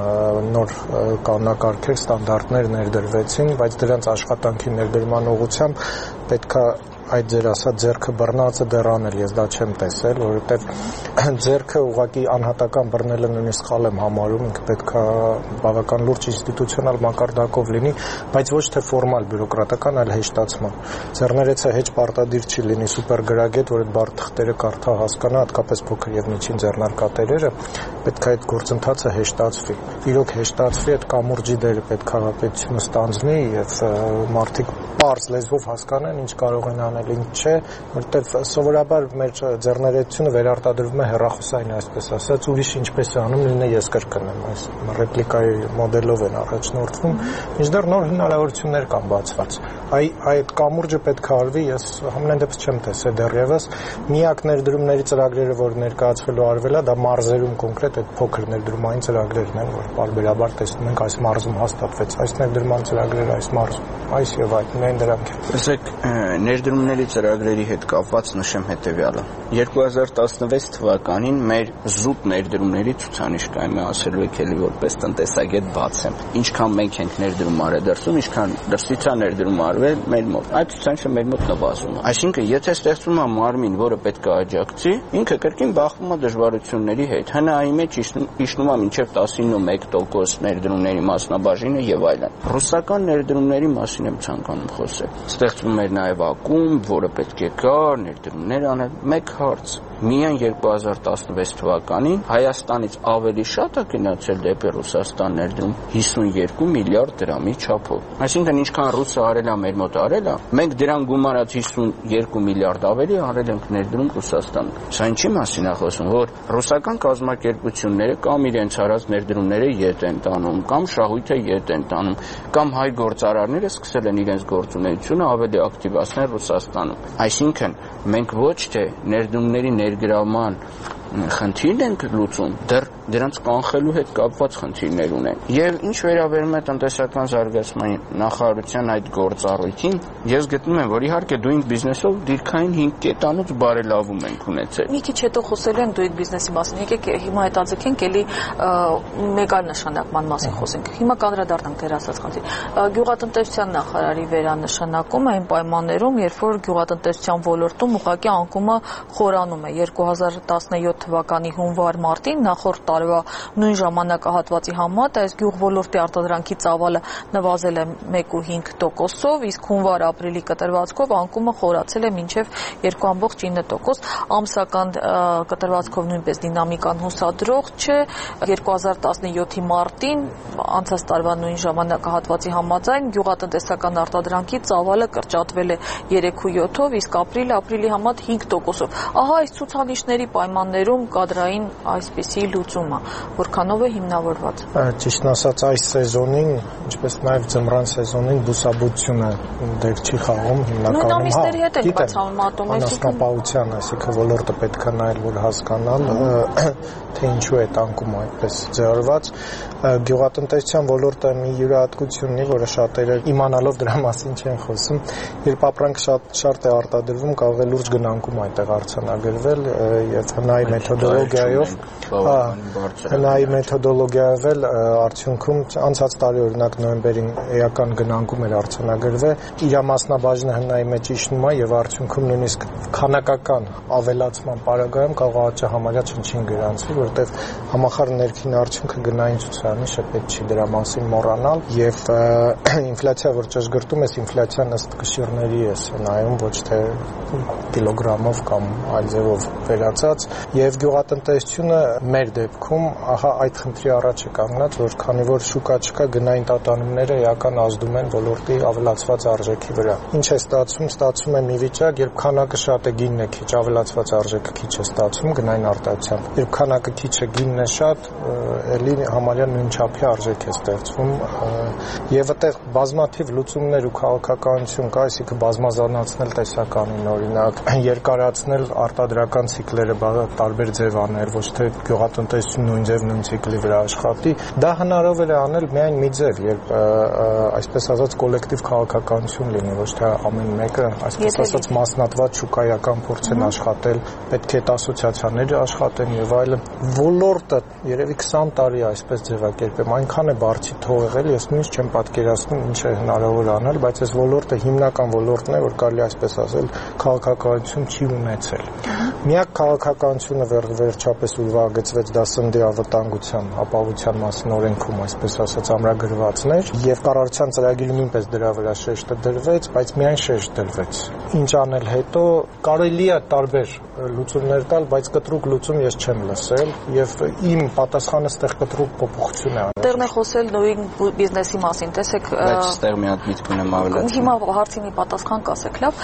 նոր կանոնակարգեր, ստանդարտներ ներդրվեցին, բայց դրանց աշխատանքի ներդրման ուղղությամբ պետք է այդ ձեր ասած ձեռքը բռնածը դեռ անել, ես դա չեմ տեսել, որովհետև ձեռքը ուղղակի անհատական բռնելը նույնիսկ սխալ եմ համարում, ինքը պետք է բավական լուրջ ինստիտուցիոնալ մակարդակով լինի, բայց ոչ թե ֆորմալ բյուրոկրատական, այլ հեշտացման։ Ձեռներեցը հեչ պարտադիր չի լինի սուպերգրագետ, որ այդ բարդ թղթերը կարդա հասկանա, հատկապես փոքր եւ միջին ձեռնարկատերերը, պետք է այդ գործընթացը հեշտացվի։ Իրոք հեշտացվի, այդ կամուրջի դերը պետք է հանրապետությունը ստանձնի եւ մարդիկ պարզ լեզվով հասկանան ինչ կարող են անել, ինչ չէ, որտեղ սովորաբար մեր ձեռներեցությունը վերարտադրվում է հեռախոսային, այսպես ասած, ուրիշ ինչպես է անում, լինե ես կրկնեմ, այս ռեպլիկայի մոդելով են առաջնորդվում, մինչդեռ նոր հնարավորություններ կան բացված։ Այ այդ կամուրջը պետք է արվի, ես ամեն դեպս չեմ տեսել դեռևս, միակ ներդրումների ծրագրերը, որ ներկայացվելու արվել է, դա մարզերում կոնկրետ այդ փոքր ներդրումային ծրագրերն են, որ բարբերաբար տեսնում ենք այս մարզում հաստատվեց, այս ներդրման ծրագրերը այս մարզում, այս եւ այդ նույն դրանք։ Ասեք, ներդրումների ծրագրերի հետ կապված նշեմ հետեւյալը։ երկու հազար տասնվեց թվականին մեր զուտ ներդրումների ցուցանիշ կա, իմը ասելու եք էլի որպես տնտեսագետ բացեմ։ Ինչքան մենք ենք ներդրում արել դրսում, ինչքան դրսից է ներդրում արվել մեր մոտ։ Այդ ցուցանիշը մեր մոտ նվազում է։ Այսինքն, եթե ստեղծվում է մարմին, որը պետք է աջակցի, ինքը կրկին բախվում է դժվարությունների հետ։ Հնայի մեջ իջնում է մինչև տասնինը տոկոս ներդրումների մասնաբաժինը եւ այլն։ Ռուսական ներդրումների մասին եմ ցանկանում խոսել։ Ստեղծվում էր նաեւ ակումբ, որը պետք է գա ներդրումներ անել։ Մեկ հարց. միայն երկու հազար տասնվեց թվականին Հայաստանից ավելի շատ է գնացել դեպի Ռուսաստան ներդրում հիսունյոթ միլիարդ դրամի չափով։ Այսինքն ինչքան ռուսը արել է մեր մոտ արել է, մենք դրան գումարած հիսունյոթ միլիարդ ավելի արել ենք ներդրում Ռուսաստան։ Սա ինչի մասին է խոսում, որ ռուսական կազմակերպությունները կամ իրենց արած ներդրումները ետ են տանում, կամ շահույթը ետ են տանում, կամ հայ գործարարները սկսել են իրենց գործունեությունը ավելի ակտիվացնել Ռուսաստանում։ Այսինքն մենք ոչ թե ներդրումների ներգրավման խնդիրն ենք լուծում, դեռ դրանց կանխելու հետ կապված խնդիրներ ունեն։ Եվ ինչ վերաբերում է տնտեսական զարգացման նախարարության այդ գործառույթին, ես գտնում եմ, որ իհարկե doing business-ով դիրքային հինգ կետանոց բարելավում ենք ունեցել։ Մի քիչ հետո խոսելու ենք doing business-ի մասին, եկեք հիմա հետաձգենք էլի մեկ այլ նշանակման մասին խոսենք։ Հիմա կանդրադառնանք դեր ասած խնդրին։ Գյուղատնտեսության նախարարի վերանշանակումը այն պայմաններում, երբ որ գյուղատնտեսության ոլորտում ուղղակի անկումը խորանում է երկու հազար տասնյոթ թվականի հունվար-մարտին նախորդ տարվա նույն ժամանակահատվածի համեմատ այս գյուղոլորտի արտադրանքի ծավալը նվազել է մեկ կόμμα հինգ տոկոսով, իսկ հունվար-ապրիլի կտրվածքով անկումը խորացել է մինչև երկու կόμma ինը տոկոս, ամսական կտրվածքով նույնպես դինամիկան հուսադրող չէ, երկու հազար տասնյոթի մարտին անցած տարվա նույն ժամանակահատվածի համաձայն գյուղատնտեսական արտադրանքի ծավալը կրճատվել է երեք կόμμα յոթով, իսկ ապրիլը ապրիլի համեմատ հինգ տոկոսով։ Ահա այս ցուցանիշների պայմաններում կադրային այսպիսի լուծումը, որքանով է հիմնավորված։ Ճիշտն ասած, այս սեզոնին, ինչպես նաև ձմռան սեզոնին բուսաբուծությունը դեր չի խաղում հիմնականում։ Նույն ամիսների հետ էլ բացահայտում է, անասնապահության, այսինքն ոլորտը պետք է նայել, որ հասկանալ, թե ինչու է տանկումը այդպես ձեռված։ Գյուղատնտեսության ոլորտը մի յուրահատկություն ունի, որը շատերը իմանալով դրա մասին չեն խոսում։ Երբ ապրանք շատ շատ է արտադրվում, կարող է լուրջ գնանկում այդտեղ արձանագրվել եւ հնայի մեթոդոլոգիայով, հնայի մեթոդոլոգիայով էլ արդյունքում անցած տարի օրինակ նոյեմբերին էական գնանկում էր արձանագրվել, իր մասնաբաժնը հնայի մեջ իջնում է եւ արդյունքում նույնիսկ քանակական ավելացման պարագայում կարող աճը համարյա չնչին գրանցվի, որտեղ համախառն ներքին արդյունքը գնային ցուցանիշը պետք չի դրա մասին մոռանալ եւ ինֆլյացիա, որ ճշգրտում ես, ինֆլյացիան ըստ կշիռների է նայում, ոչ թե կիլոգրամով կամ այլ ձևով վերացած եւ գյուղատնտեսությունը մեր դեպքում ահա այդ խնդրի առաջ է կանգնած, որ քանի որ շուկա չկա, գնային տատանումները էական ազդում են ոլորտի ավելացված արժեքի վրա։ Ինչ է ստացվում, ստացվում է մի վիճակ, երբ քանակը շատ է, գինն է քիչ, ավելացված արժեքը քիչ է ստացվում գնային արտադրությամբ։ Երբ քանակը քիչ է, գինն է շատ, էլի համարյա նույն չափի արժեք է ստեղծվում եւ այդտեղ բազմաթիվ լուծումներ ու քաղաքականություն կա, այսինքն բազմազանացնել տեսականին, օրինակ երկարացնել արտադրական ցիկլերը, տարբեր ձև անել, ոչ թե գյուղատնտեսություն նույն ձև նույն ցիկլի վրա աշխատի։ Դա հնարավոր է անել միայն մի ձև, երբ այսպես ասած կոլեկտիվ քաղաքականություն լինի, ոչ թե ամեն մեկը, այսպես ասած մասնատված շուկայական փորձեն աշխատել, պետք է այդ ասոցիացիաները աշխատեն եւ այլն։ Ոլորտը երևի քսան տարի այսպես ձևակերպեմ, այնքան է բարձի թող եղել, ես նույնիսկ չեմ պատկերացնում ինչ է հնարավոր անել, բայց այս ոլորտը հիմնական ոլորտն է, որ կարելի այսպես ասել քաղաքականություն չի ունեցել։ Միակ քաղաքականությունը վերջապես ուրվագծվեց դա սննդի անվտանգության ապահովության մասին օրենքում, այսպես ասած ամրագրվածներ, եւ կառավարության ծրագիրը նույնպես դրա վրա շեշտը դրվեց, բայց միայն շեշտ դրվեց։ Ինչ անել հետո, կարելի է տարբեր լուծումներ տալ, բայց կտրուկ լուծում ես չեմ լսել եւ իմ պատասխանը ստեղ կտրուկ փոփոխություն է։ Տեղն է խոսել նույն բիզնեսի մասին, տեսեք, բայց ստեղ մի հատ միտք ունեմ ավելացնել։ Հիմա հարցինի պատասխան կասեք, լավ։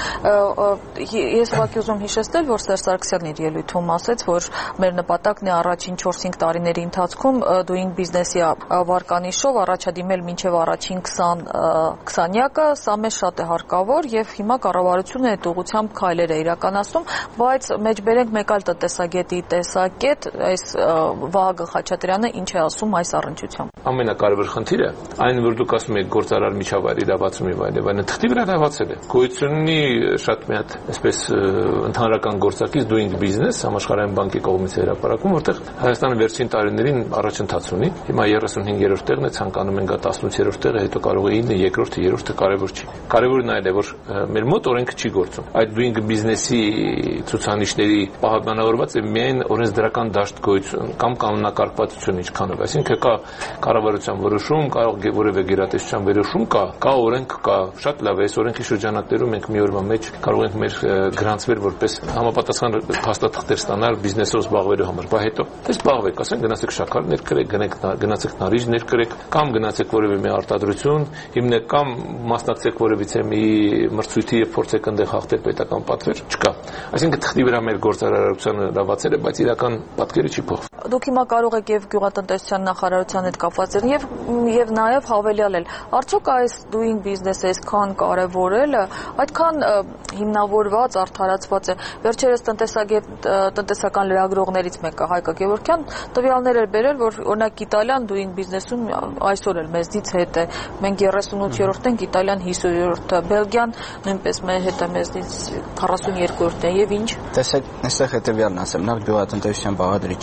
Ես ուղղակի ուզում հիշեցնել, որ Սերժ Սարգսյանն իր ելույթում ասեց, որ մեր նպատակն է առաջին չորս-հինգ տարիների ընթացքում doing business-ի վարկանիշով առաջադիմել մինչև առաջին քսանյակը, սա մեզ շատ է հարկավոր եւ հիմա կառավարությունը այդ ուղղությամբ քայլեր է իրականացնում, բայց մեջբերենք մեկ այլ տնտեսագետի տեսակետ, այս Վահագն Խաչատրյանը ինչ է ասում այս առնչությամբ։ Ամենակարևոր խնդիրը այն, որ դուք ասում եք գործարար միջավայր իրավացում եւ այլն, այն թղթի վրա դավացել է։ Գոյությունի շատ մի հատ այսպես ընդհանրական գործակից doing business համաշխարհային բանկի կողմից հրապարակում, որտեղ Հայաստանը վերջին տարիներին առաջընթաց ունի։ Հիմա երեսունհինգերորդ տեղն է, ցանկանում են գա տասնութերորդ տեղը, հետո կարող է ինը, երկրորդը, երրորդը կարևոր չի։ Կարևորն այն է, որ մեր մոտ օրենքը չի գործում։ Այդ doing business-ի ցուցանիշների պահպանավորված է միայն օրենսդրական դաշտ գոյություն կամ կանոնակարգվածություն ինչքանով, այսինքն կա կառավարության որոշում, կարող որևէ գերատեսչության որոշում կա, կա օրենք կա, շատ լավ է, այս օրենքի շրջանակներում մենք մի օրվա մեջ կարող ենք մեր գրանցվել որպես համապատասխան փաստաթղթեր ստանալ բիզնեսով զբաղվելու համար, բայց հետո դες զբաղվեք, ասենք գնացեք շաքար ներկրեք, գնացեք նարիջ ներկրեք, կամ գնացեք որևէ մի արտադրություն, հիմնեք կամ մասնակցեք որևիցե մի մրցույթի եւ փորձեք այնտեղ հաղթել պետական պատվեր, չկա։ Այսինքն թղթի վրա մեր գործարարությունը լավացել է, բայց իրական պատկերը չի փոխվում։ Դուք հիմա կարող եք եւ գյուղատնտեսության նախարարության հետ կապված եւ եւ նաեւ հավելյալել։ Արդյոք այս doing business-ը այսքան կարեւորելը, այդքան հիմնավորված, արդարացված է։ Վերջերս տնտեսագետ տնտեսական լրագրողներից մեկը Հայկա Գևորգյան տվյալներ էր բերել, որ օրինակ Իտալիան doing business-ում այսօր էլ մեզնից հետ է։ Մենք երեսունութերորդն ենք, Իտալիան հիսունյոթը, Բելգիան նույնպես մեր հետ է, մեզնից քառասունյոթերորդն է եւ ինչ։ Տեսեք, այստեղ հետեւյալն ասեմ, նախ գյուղատնտեսության բաղադրիչի հետ կապ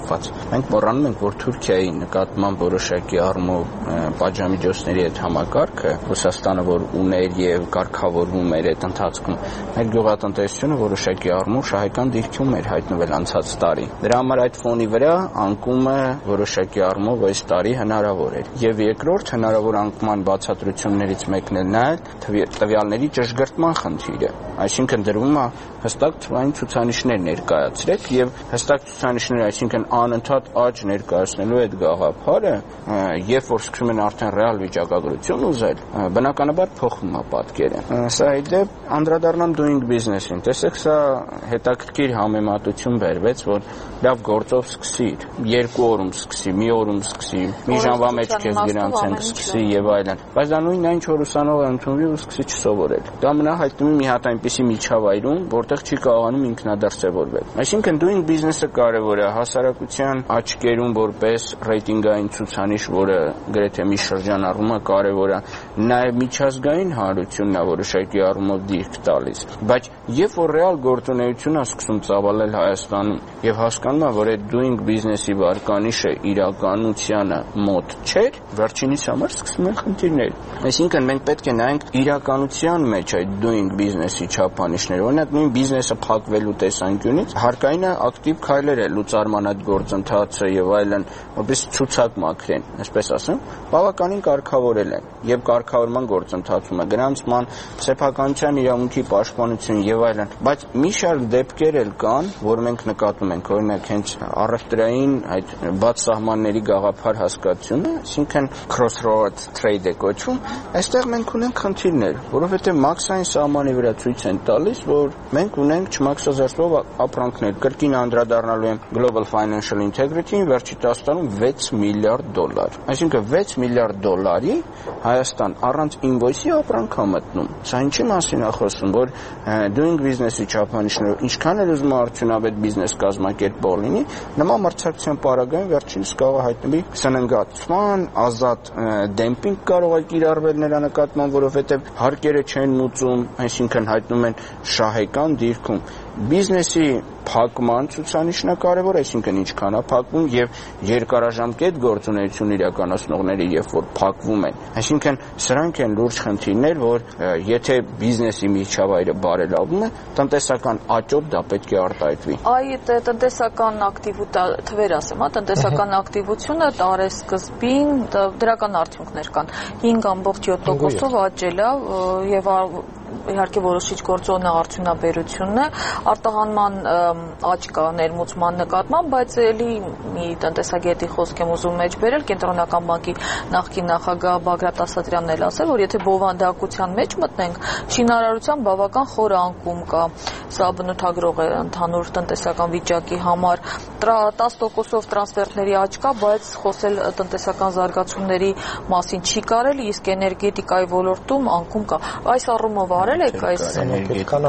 կապված։ Մենք մոռանում ենք, որ Թուրքիայի նկատմամբ որոշակի առումով պատժամիջոցների այդ համակարգը Ռուսաստանը որ ուներ եւ կարգավորվում էր այդ ընթացքում, մեր գյուղատնտեսությունը որոշակի առումով շահեկան դիրքում էր հայտնվել անցած տարի։ Դրա համար այդ ֆոնի վրա անկումը որոշակի առումով այս տարի հնարավոր էր։ Եվ երկրորդ հնարավոր անկման բացատրություններից մեկն էլ նա է տվյալների ճշգրտման խնդիրը։ Այսինքն դրվում է հստակ թվային ցուցանիշներ ներկայացրեք եւ հստակ ցուցանիշներ, այսինքն անընդհատ աճ ներկայացնելու այդ գաղափարը, երբ որ սկսում են արդեն ռեալ վիճակագրություն ուզել, բնականաբար փոխում է պատկերը։ Սա իդեպ անդրադառնամ doing business-ին։ Տեսեք, սա հետաքրքիր համեմատություն բերվեց, որ լավ գործով սկսիր, երկու օրում սկսի, մի օրում սկսի, մի ժամվա մեջ քեզ գրանցենք սկսի եւ այլն։ Բայց դա նույնն է, ինչ որ ուսանողը ընդունվի ու սկսի չսովորել։ Դա մնա հայտնի մի հատ այնպիսի միջավայրում, որտեղ չի կարողանում ինքնադրսևորվել։ Այսինքն doing business-ը կարևոր է հասարակության աչքերում որպես ռեյտինգային ցուցանիշ, որը գրեթե մի շրջանառում է, կարևոր է։ Նաեւ միջազգային հանրությունն է որոշակի առումով դիրք տալիս։ Բայց երբ որ ռեալ գործունեություն է սկսում ծավալել Հայաստանում եւ հասկանում է, որ այդ doing business-ի վարկանիշը իրականությանը մոտ չէր, վերջինիս համար սկսում են խնդիրներ։ Այսինքն մենք պետք է նայենք իրականության մեջ այդ doing business-ի չափանիշները։ Օրինակ նույն բիզնեսը փակվելու տեսանկյունից հարկային է ակտիվ քայլեր է լուծարման այդ գործընթացը եւ այլն, որպես ցուցակ մաքրեն, այսպես ասեմ, բավականին կարգավորել են եւ կարգավորման գործընթացում է գրանցման, սեփականության իրավունքի պաշտպանություն եւ այլն, բայց մի շարք դեպքեր էլ կան, որ մենք նկատում ենք, օրինակ հենց առևտրային այդ բաց սահմանների գաղափար հասկացությունը, այսինքն cross-road trade է կոչվում, այստեղ մենք ունենք խնդիրներ, որովհետեւ մաքսային սահմանի վրա ցույց են տալիս, որ մենք ունենք չմաքսազերծվող ապրանքներ, կրկին անդրադառնալու եմ Global Financial Integrity-ին, վերջի տասը տարում վեց միլիարդ դոլար։ Այսինքն վեց միլիարդ դոլարի Հայաստան առանց ինվոյսի ապրանք է մտնում։ Սա ինչի մասին է խոսում, որ doing business-ի չափանիշներով ինչքան էլ ուզում արդյունավետ բիզնես կազմակերպող լինի, նման մրցակցության պարագայում վերջինս կարող է հայտնվի սննգացման, ազատ դեմպինգ կարող է կիրառվել նրա նկատմամբ, որովհետև հարկերը չեն մուծում, այսինքն հայտնում են շահեկան դիրքում։ Բիզնեսի փակման ցուցանիշն է կարևոր, այսինքն ինչքան է փակվում եւ երկարաժամկետ գործունեություն իրականացնողները երբ որ փակվում են։ Այսինքն սրանք են լուրջ խնդիրներ, որ եթե բիզնեսի միջավայրը բարելավում է, տնտեսական աճով դա պետք է արտահայտվի։ Այդ տնտեսական ակտիվությունը, թվեր ասեմ, հա, տնտեսական ակտիվությունը տարեսկզբին դրական արդյունքներ կան։ հինգ ամբողջ յոթ տոկոսով աճել է եւ իհարկե որոշիչ գործոն է արդյունաբերությունն է, արտահանման աճ կա ներմուծման նկատմամբ, բայց էլի մի տնտեսագետի խոսք եմ ուզում մեջ բերել, Կենտրոնական բանկի նախկին նախագահ Բագրատ Ասատրյանն էլ ասել, որ եթե բովանդակության մեջ մտնենք, շինարարության բավական խոր անկում կա, սա բնութագրող է ընդհանուր տնտեսական վիճակի համար, տասը տոկոսով տրանսֆերտների աճ կա, բայց խոսել տնտեսական զարգացումների մասին չի կարելի, իսկ էներգետիկայի ոլորտում անկում կա։ Այս առումով արել եք այս էներգետիկան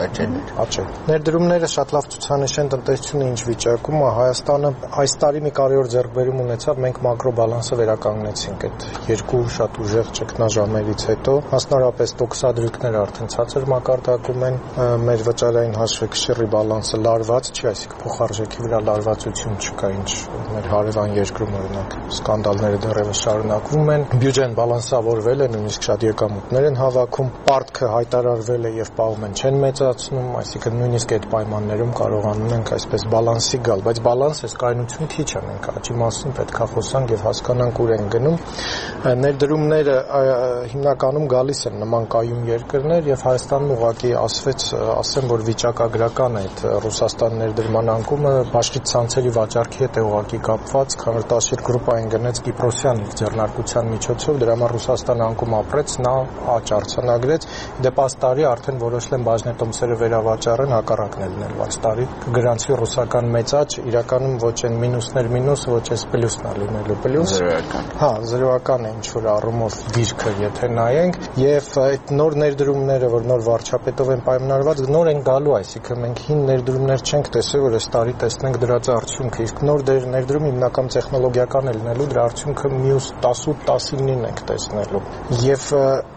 աճել։ Ներդրումները շատ լավ ցուցանիշ են տնտեսությունը ինչ վիճակում է։ Հայաստանը այս տարի մի կարևոր ձեռքբերում ունեցավ, մենք մակրո բալանսը վերականգնեցինք այդ երկու շատ ուժեղ ճգնաժամերից հետո, մասնավորապես տոկսադրույքները արդեն ցածր մակարդակում են, մեր վճարային հաշվեկշիռի բալանսը լարված չի, այսինքն փոխարժեքի վրա լարվածություն չկա, ինչ մեր հարևան երկրում օրինակ սկանդալները դեռևս շարունակվում են, բյուջեն բալանսավորվել է, նույնիսկ շատ եկամուտներ են հավաքում, պարտքը հայտարարվել է եւ պահում են չեն մեծացնում, այսինքն նույնիսկ այդ պայմաններում կարողանում ենք այսպես բալանսի գալ, բայց բալանս էս կայունություն քիչ է, մենք աճի մասին պետք է խոսանք եւ հասկանանք ուր են գնում։ Ներդրումները հիմնականում գալիս են նման կայուն երկրներ եւ Հայաստանն ուղղակի ասվեց, ասեմ, որ վիճակագրական է այդ Ռուսաստան ներդրման անկումը բաշխի ցանցերի վաճառքի հետ է ուղղակի կապված, քանի որ տասը գրուպային գնեց Կիպրոսյան իր ձեռնարկության միջոցով, դրա համար Ռուսաստանը անկում ապրեց, նա աճ արձանագրեց, դեպ այս տարի արդեն որոշել են բաժնետոմսերը վերավաճառեն, հակառակն է լինելու այս տարի կգրանցվի ռուսական մեծ աճ, իրականում ոչ են մինուսներ մինուս, ոչ էս պլյուսն է լինելու պլյուս։ Հա, զրոական է ինչ որ առումով դիրքը, եթե նայենք, եւ այդ նոր ներդրումները, որ նոր վարչապետով են պայմանավորված, նոր են գալու, այսինքն մենք հին ներդրումներ չենք տեսել, որ այս տարի տեսնենք դրած արդյունքը, իսկ նոր ներդրում հիմնական տեխնոլոգիական է լինելու, դրա արդյունքը մյուս տասը տասինին ենք տեսնելու։ Եվ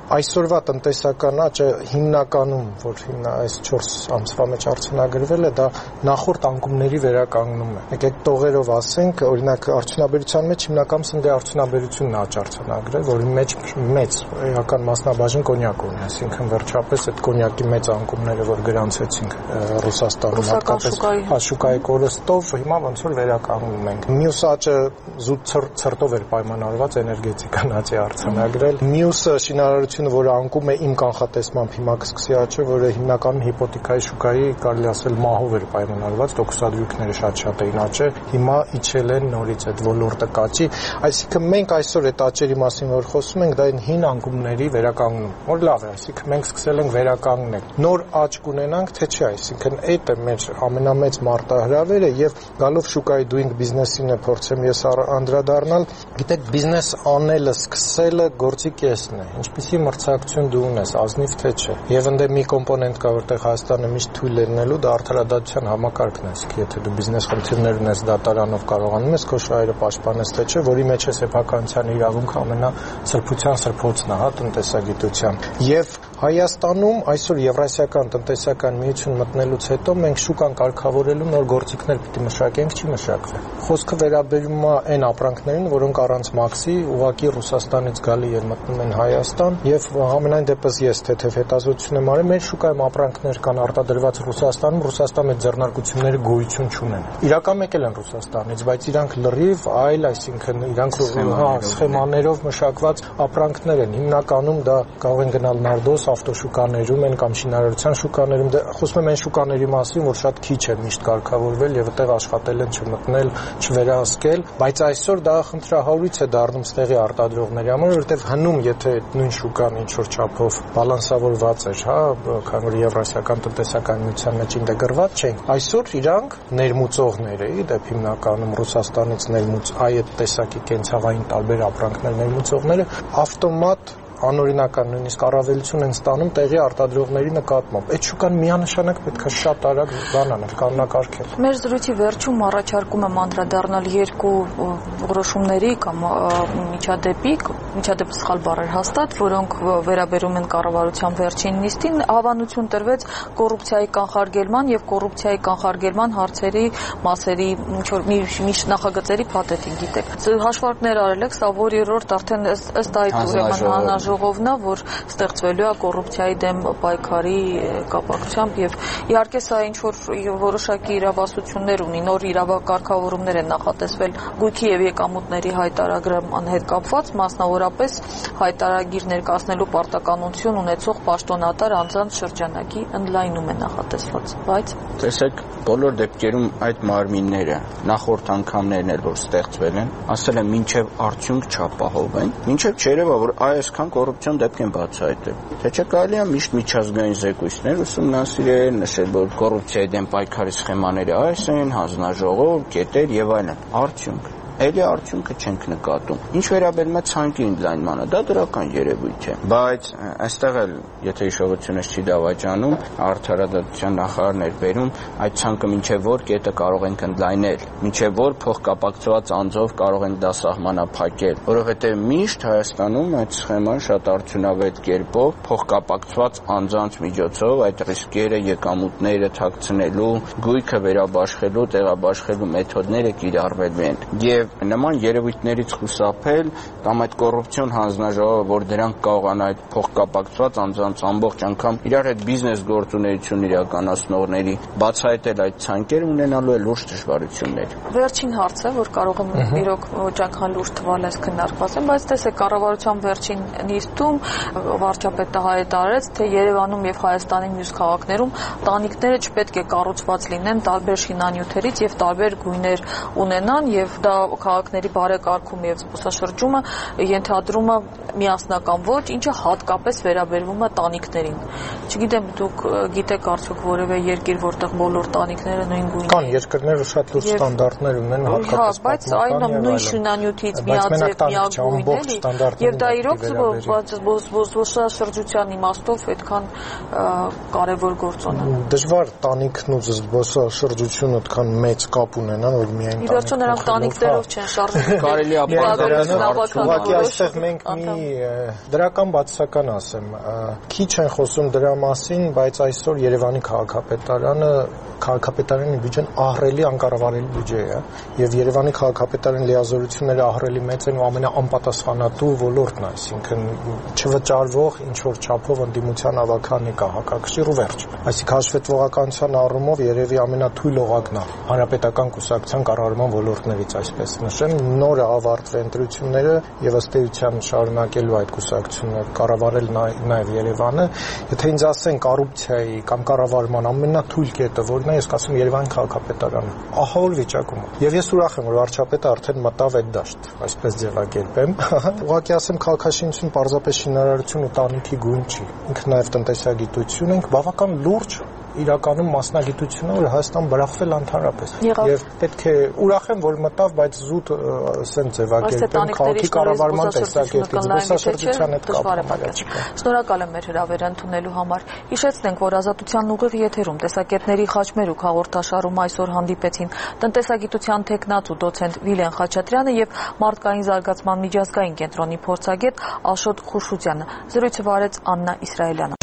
Այսօրվա տնտեսական աճը հիմնականում, որ հիմնա այս չորս ամսվա մեջ արձանագրվել է, դա նախորդ անկումների վերականգնում է։ Եկեք տողերով ասենք, օրինակ արդյունաբերության մեջ հիմնական սննդի արդյունաբերությունն աճ արձանագրել, որի մեջ մեծ էական մասնաբաժին կոնյակ ունի, այսինքն վերջապես այդ կոնյակի մեծ անկումները, որ գրանցեցինք Ռուսաստանում, հատկապես շուկայի կորստով, հիմա ոնց որ վերականգնում ենք։ Մյուս աճը զուտ ցրտով էր պայմանավորված էներգետիկան աճի արձանագրել։ Մյուսը շինարարությունը, որը անկում է իմ կանխատեսմամբ հիմա կսկսի աճը, որը հիմնականում հիպոթեքայի շուկայի, կարելի ասել, մահով էր պայմանավորված, տոկոսադրույքները շատ-շատ էին աճել, հիմա իջել են նորից այդ ոլորտը կաճի, այսինքն մենք այսօր այդ աճերի մասին որ խոսում ենք, դա այն հին անկումների վերականգնում, որ լավ է, այսինքն մենք սկսել ենք վերականգնել։ Նոր աճ կունենանք, թե չէ, այսինքն այդ է մեր ամենամեծ մարտահրավերը եւ գալով շուկայի doing business-ին է փորձեմ ես անդրադառնալ, գիտեք, բիզնես անելը, սկսելը գործի կեսն է։ Ինչպիսի մրցակցություն դու ունես, ազնիվ թե չէ։ Եվ ընդ մի կոմպոնենտ կա, որտեղ Հայաստանը միշտ թույլ է լինելու, դա արդարադատության համակարգն է, իսկ եթե դու բիզնես խնդիրներ ունես դատարանով կարողանում ես քո շահերը պաշտպանես թե չէ, որի մեջ է սեփականության իրավունքը ամենասրբության սրբոցն է, հա, տնտեսագիտության։ Եւ Հայաստանում այսօր Եվրասիական տնտեսական միություն մտնելուց հետո մենք շուկան կարգավորելու նոր գործիքներ պիտի մշակենք, չի մշակվել։ Խոսքը վերաբերում է այն ապրանքներին, որոնք առանց մաքսի ուղղակի Ռուսաստանից գալի են մտնում են Հայաստան, եւ համենայն դեպս ես թեթև հետազոտություն եմ արել, մեր շուկայում ապրանքներ կան արտադրված Ռուսաստանում, Ռուսաստանում այդ ձեռնարկությունները գոյություն չունեն։ Իրական եկել են Ռուսաստանից, բայց իրանք լրիվ այլ, այսինքն իրանք հա սխեմաներով մշակված ապրանքներ են։ Հիմնականում դա կարող են գնալ Նարդոս ավտոշուկաներում են կամ շինարարության շուկաներում, խոսում եմ այն շուկաների մասին, որ շատ քիչ է միշտ կարգավորվել եւ այդտեղ աշխատել են չմտնել, չվերահսկել, բայց այսօր դա խնդրահարույց է դառնում ստեղի արտադրողների համար, որովհետեւ հնում, եթե նույն շուկան ինչ որ չափով բալանսավորված էր, հա, քանի որ Եվրասիական տնտեսական միության մեջ ինտեգրված չեն, այսօր իրանք ներմուծողները, իդեպ հիմնականում Ռուսաստանից ներմուծ այդ տեսակի կենցաղային տարբեր ապրանքներ ներմուծողները ավտոմատ անօրինական նույնիսկ առավելություն են ստանում տեղի արտադրողների նկատմամբ։ Այդ շուկան միանշանակ պետք է շատ արագ բանանել, կանոնակարգել։ Մեր զրույցի վերջում առաջարկում եմ անդրադառնալ երկու որոշումների կամ միջադեպի, միջադեպը սխալ բառ էր հաստատ, որոնք վերաբերում են կառավարության վերջին նիստին, հավանություն տրվեց կոռուպցիայի կանխարգելման եւ կոռուպցիայի կանխարգելման հարցերի մասերի մի նախագծերի փաթեթին, գիտեք։ Հաշվարկներ արել եք, սա որ երրորդ արդեն ըստ այդ ուրեմն ժողովն է, որ ստեղծվելու է կոռուպցիայի դեմ պայքարի կապակցությամբ եւ իհարկե սա ինչ որ որոշակի իրավասություններ ունի, նոր իրավակարգավորումներ են նախատեսվել գույքի եւ եկամուտների հայտարարման հետ կապված, մասնավորապես հայտարարագիր ներկայացնելու պարտականություն ունեցող պաշտոնատար անձանց շրջանակի ընդլայնում է նախատեսված, բայց տեսեք, բոլոր դեպքերում այդ մարմինները նախորդ անգամներն էլ որ ստեղծվել են, ասել են մինչեւ արդյունք չապահովեն, մինչեւ չերևա որ այսքան կոռուպցիոն դեպք են բացահայտել։ Թե չէ կարելի է միշտ միջազգային զեկույցներ ուսումնասիրել, նշել, որ կոռուպցիայի դեմ պայքարի սխեմաները այս են, հանձնաժողով, կետեր եւ այլն։ Արդյունք Էլի արդյունքը չենք նկատում։ Ինչ վերաբերում է ցանկի ընդլայնմանը, դա դրական երևույթ է, բայց այստեղ էլ, եթե հիշողությունս չի դավաճանում, արդարադատության նախարարն էր բերում, այդ ցանկը մինչև որ կետը կարող ենք ընդլայնել, մինչև որ փոխկապակցված անձով կարող ենք դա սահմանափակել, որովհետև միշտ Հայաստանում այդ սխեման շատ արդյունավետ կերպով փոխկապակցված անձանց միջոցով այդ ռիսկերը, եկամուտները թաքցնելու, գույքը վերաբաշխելու, տեղաբաշխելու մեթոդները կիրառվելու են։ Եվ նման երևույթներից խուսափել կամ այդ կոռուպցիոն հանձնաժողովը, որ դրանք կարողանա այդ փոխկապակցված անձանց ամբողջ անգամ իրար հետ բիզնես գործունեություն իրականացնողների բացահայտել այդ ցանկերը ունենալու է լուրջ դժվարություններ։ Վերջին հարցը, որ կարող եմ իրոք ոչ այնքան լուրջ թվալ այս քննարկված են, բայց տեսեք կառավարության վերջին նիստում վարչապետը հայտարարեց, թե Երևանում եւ Հայաստանի մյուս քաղաքներում տանիքները չպետք է կառուցված լինեն տարբեր շինանյութերից եւ տարբեր գույներ ունենան եւ դա քաղաքների բարեկարգումը եւ զբոսաշրջումը ենթադրում է միասնական ոճ, ինչը հատկապես վերաբերվում է տանիքներին։ Չգիտեմ, դուք գիտեք արդյոք որևէ երկիր, որտեղ բոլոր տանիքները նույն գույնն են։ Կան երկրներ, շատ լուրջ ստանդարտներ ունեն, հատկապես պատմական։ Բայց այն նույն շինանյութից միաձև միագույն էլի, եւ դա իրոք զբոսաշրջության իմաստով այդքան կարեւոր գործոն է։ Դժվար տանիքն ու զբոսաշրջությունը այդքան մեծ կապ ունենան, որ միայն տանիք։ Իվերջո նրանք տանիքներով դրանով չեն շարժվում։ Կարելի է ուղղակի այստեղ մենք մի դրական բացասական ասեմ, քիչ են խոսում դրա մասին, բայց այսօր Երևանի քաղաքապետարանը քաղաքապետարանի բյուջեն ահռելի անկառավարելի բյուջե է, եւ Երևանի քաղաքապետարանի լիազորությունները ահռելի մեծ են ու ամենաանպատասխանատու ոլորտն է, այսինքն չվճարվող ինչ որ չափով ընդդիմության ավականի կա հակակշիռ ու վերջ։ Այսինքն հաշվետվողականության առումով երևի ամենաթույլ օղակն է հանրապետական կուսակցության կառավարման ոլորտներից, այսպես նշեմ, նոր է ավարտվել ընտրությունները եւ ըստ էության շարունակելու այդ կուսակցությունը կառավարել նաեւ Երևանը, եթե ինձ ասեն կոռուպցիայի կամ կառավարման ամենաթույլ կետը որն է, ես կասեմ Երևանի քաղաքապետարանը, ահավոր վիճակում է։ Եվ ես ուրախ եմ, որ վարչապետը արդեն մտավ այդ դաշտ, այսպես ձևակերպեմ։ Ուղղակի ասեմ, քաղաքաշինություն պարզապես շինարարություն ու տանիքի գույն չի։ Ինքը նաեւ տնտեսագիտություն ենք, բավական լուրջ իրականում մասնագիտություն է, որ Հայաստան բրախվել ընդհանրապես։ Եվ պետք է ուրախ եմ, որ մտավ, բայց զուտ ասեն ձևակերպեմ քաղաքի կառավարման տեսակետից, զբոսաշրջության հետ կապը չկա։ Շնորհակալ եմ մեր հրավերը ընդունելու համար։ Հիշեցնենք, որ Ազատության ուղիղ եթերում տեսակետների խաչմերուկ հաղորդաշարում այսօր հանդիպեցին տնտեսագիտության թեկնածու դոցենտ Վիլեն Խաչատրյանը եւ մարդկային զարգացման միջազգային կենտրոնի փորձագետ Աշոտ Խուշուձյանը։ Զրույցը վարեց Աննա Իսրայելյանը։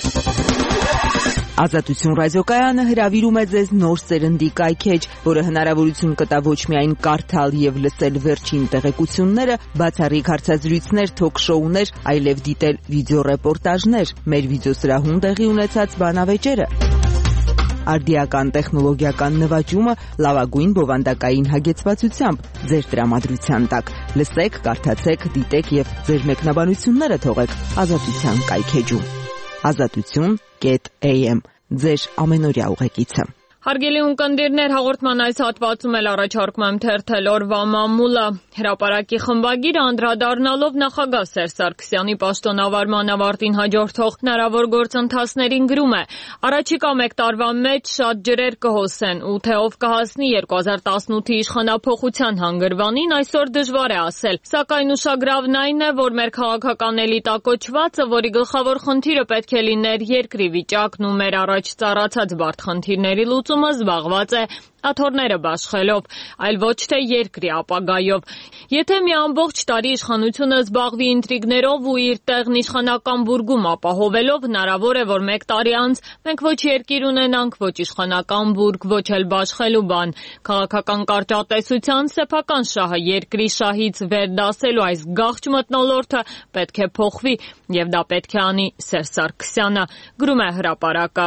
Ազատություն ռադիոկայանը հրավիրում է ձեզ նոր սերնդի կայքեջ, որը հնարավորություն կտա ոչ միայն կարդալ եւ լսել վերջին տեղեկությունները, բացառիկ հարցազրույցներ, թոք-շոուներ, այլև դիտել վիդեոռեպորտաժներ, մեր վիդեոսրահում տեղի ունեցած բանավեճերը, արդիական տեխնոլոգիական նվաճումը լավագույն բովանդակային հագեցվածությամբ ձեր տրամադրության տակ։ Լսեք, կարդացեք, դիտեք եւ ձեր մեկնաբանությունները թողեք Ազատության կայքեջում։ Ազատություն am ձեր ամենօրյա ուղեկիցը։ Հարգելի ունկնդիրներ, հաղորդման այս հատվածում էլ առաջարկում եմ թերթել օրվա մամուլը։ Հրապարակի խմբագիրը անդրադառնալով նախագահ Սերժ Սարգսյանի պաշտոնավարման ավարտին հաջորդող հնարավոր գործընթացներին գրում է. Առաջիկա մեկ տարվա մեջ շատ ջրեր կհոսեն ու թե ով կհասնի երկու հազար տասնութի իշխանափոխության հանգրվանին, այսօր դժվար է ասել։ Սակայն ուշագրավն այն է, որ մեր քաղաքական էլիտակոչվածը, որի գլխավոր խնդիրը պետք է լիներ երկրի վիճակն ու մեր առաջ ծառացած բարդ խնդիրների լուծումը, զբաղված է աթոռները բաշխելով, այլ ոչ թե երկրի ապագայով։ Եթե մի ամբողջ տարի իշխանությունը զբաղվի ինտրիգներով ու իր տեղն իշխանական բուրգում ապահովելով, հնարավոր է, որ մեկ տարի անց մենք ոչ երկիր ունենանք, ոչ իշխանական բուրգ, ոչ էլ բաշխելու բան։ Քաղաքական կարճատեսության սեփական շահը երկրի շահից վերդասելու այս գաղճ մթնոլորտը պետք է փոխվի, եւ դա պետք է անի Սերժ Սարգսյանը, գրում է Հրապարակը։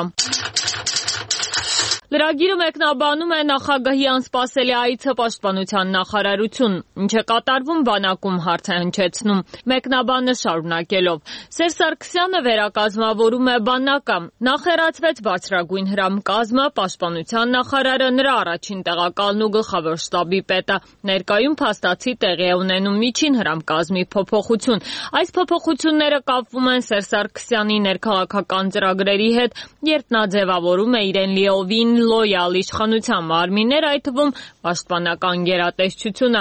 Լրագիրը մեկնաբանում է նախագահի անսպասելի այցը պաշտպանության նախարարություն, ինչ է կատարվում բանակում, հարց է հնչեցնում, մեկնաբանը շարունակելով։ Սերժ Սարգսյանը վերակազմավորում է բանակը, նախերացվեց բարձրագույն հրամկազմը, պաշտպանության նախարարը, նրա առաջին տեղակալն ու գլխավոր շտաբի պետը, ներկայում փաստացի տեղի է ունենում միջին հրամկազմի փոփոխություն։ Այս փոփոխությունները կապվում են Սերժ Սարգսյանի ներքաղաքական ծրագրերի հետ, երբ նա ձևավորում է իրեն լիովին լոյալ իշխանության մարմիններ, այդ թվում պաշտպանական գերատեսչությունը։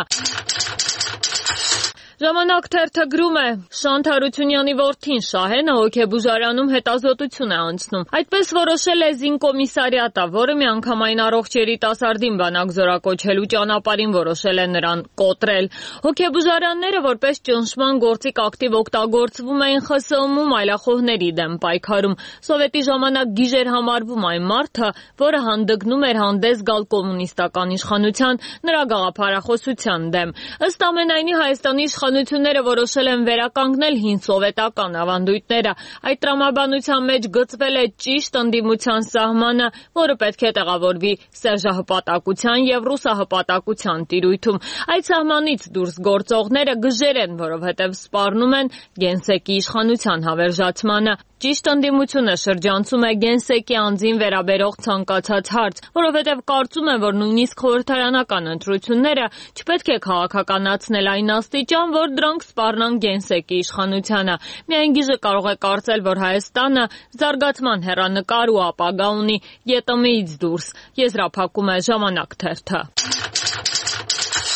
Ժամանակ թերթը գրում է. Շանթ Հարությունյանի որդին Շահենը հոգեբուժարանում հետազոտություն է անցնում։ Այդպես որոշել է զինկոմիսարիատը, որը միանգամայն առողջ երիտասարդին բանակ զորակոչելու ճանապարհին որոշել է նրան կոտրել։ Հոգեբուժարանները որպես ճնշման գործիք ակտիվ օգտագործվում էին ԽՍՀՄ-ում այլախոհների դեմ պայքարում։ Սովետի ժամանակ գիժեր համարվում այն մարդը, որը հանդգնում էր հանդես գալ կոմունիստական իշխանության, նրա գաղափարախոսության դեմ։ Ըստ ամենայնի Հայաստանի իշխանությունները որոշել են վերականգնել հին սովետական ավանդույթները։ Այդ տրամաբանության մեջ գծվել է ճիշտ ընդդիմության սահմանը, որը պետք է տեղավորվի սերժահպատակության եւ ռուսահպատակության տիրույթում։ Այդ սահմանից դուրս գործողները գժեր են, որովհետեւ սպառնում են գենսեկի իշխանության հավերժացմանը։ Ճիշտ ընդդիմությունը շրջանցում է գենսեկի անձին վերաբերող ցանկացած հարց, որովհետև կարծում է, որ նույնիսկ խորհրդարանական ընտրությունները չպետք է քաղաքականացնել այն աստիճան, որ դրանք սպառնան գենսեկի իշխանությանը։ Միայն գիժը կարող է կարծել, որ Հայաստանը զարգացման հեռանկար ու ապագա ունի ԵՏՄ-ից դուրս, եզրափակում է Ժամանակ թերթը։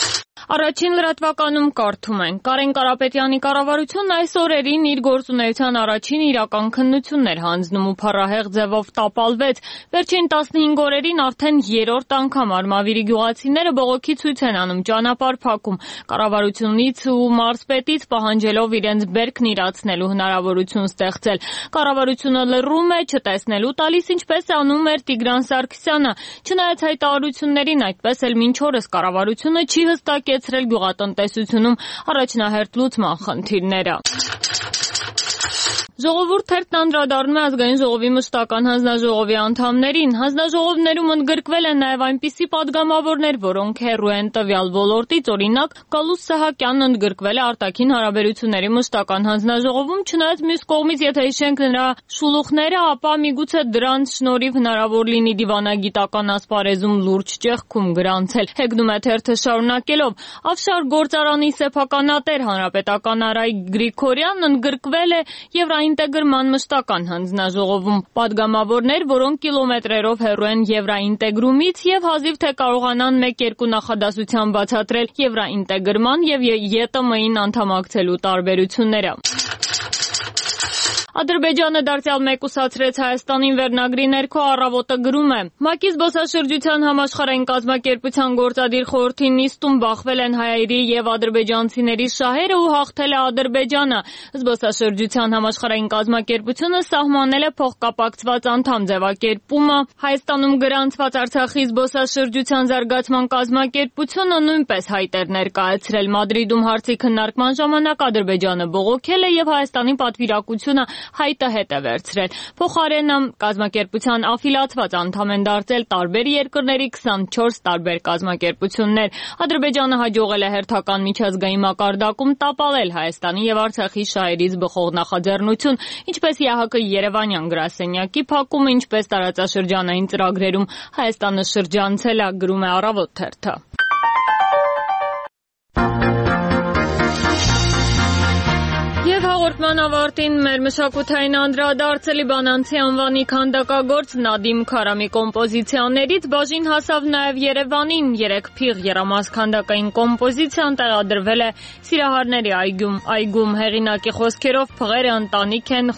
Առաջին լրատվականում կարդում ենք. Կարեն Կարապետյանի կառավարությունն այս օրերին իր գործունեության առաջին իրական քննությունն էր հանձնում ու փառահեղ ձևով տապալվեց։ Վերջին տասնհինգ օրերին արդեն երրորդ անգամ Արմավիրի գյուղացիները բողոքի ցույց են անում, ճանապարհ փակում, կառավարությունից ու մարզպետից պահանջելով իրենց բերքն իրացնելու հնարավորություն ստեղծել։ Կառավարությունը լռում է, չտեսնելու տալիս, ինչպես անում էր Տիգրան Սարգսյանը։ Չնայած հայտարարություններին, այդպես էլ մինչ օրս կառավարությունը չի հստակեցրել գյուղատնտեսությունում առաջնահերթ լուծման խնդիրները։ Ժողովուրդ թերթն անդրադառնում է ազգային ժողովի մշտական հանձնաժողովի անդամներին։ Հանձնաժողովներում ընդգրկվել են նաև այնպիսի падգամավորներ, որոնք հեռու են տվյալ ոլորտից, օրինակ Գալուստ Սահակյանն ընդգրկվել է արտաքին հարաբերությունների մշտական հանձնաժողովում, չնայած մյուս կողմից, եթե հիշենք նրա շուլուխները, ապա միգուցե դրանց շնորհիվ հնարավոր լինի դիվանագիտական ասպարեզում լուրջ ճեղքում գրանցել։ Հեգնում է թերթը շարունակելով. Ավշար գործարանի սեփականատեր հանրապետական Արայիկ Գրիգորյանն ընդգրկվել է Եվրաինտեգրման մշտական հանձնաժողովում, падգամավորներ, որոնք կիլոմետրերով հեռու են Եվրաինտեգրումից եւ հազիվ թե կարողանան մեկ-երկու նախադասությամբ բացատրել Եվրաինտեգրման եւ ԵՏՄ-ին անդամակցելու տարբերությունները։ Ադրբեջանը դարձյալ մեկուսացրեց Հայաստանին վերնագրի ներքո առավոտը գրում է. ՄԱԿ-ի զբոսաշրջության համաշխարհային կազմակերպության գործադիր խորհրդի նիստում բախվել են հայերի եւ ադրբեջանցիների շահերը ու հաղթել է Ադրբեջանը։ Զբոսաշրջության համաշխարհային կազմակերպությունը սահմանել է փոխկապակցված անդամ ձևակերպումը։ Հայաստանում գրանցված Արցախի զբոսաշրջության զարգացման կազմակերպությունը նույնպես հայտեր ներկայացրել։ Մադրիդում հարցի քննարկման ժամանակ Ադրբեջանը բողոքել է եւ Հայաստանի պատվիրակությունը հայտը հետ է վերցրել։ Փոխարենը կազմակերպության աֆիլացված անդամ են դարձել տարբեր երկրների քսանչորս տարբեր կազմակերպություններ։ Ադրբեջանը հաջողել է հերթական միջազգային մակարդակում տապալել Հայաստանի եւ Արցախի շահերից բխող նախաձեռնություն, ինչպես ԵԱՀԿ Երևանյան գրասենյակի փակումը, ինչպես տարածաշրջանային ծրագրերում Հայաստանը շրջանցել է, գրում է Առավոտ թերթը։ Եվ հաղորդման ավարտին մեր մշակութային անդրադարձը լիբանանցի անվանի քանդակագործ Նադիմ Քարամի կոմպոզիցիաներից բաժին հասավ նաև Երևանին։ Երեք փիղ եռամաս քանդակային կոմպոզիցիան տեղադրվել է Սիրահարների այգում։ Այգում հեղինակի խոսքերով փղերը ընտանիք են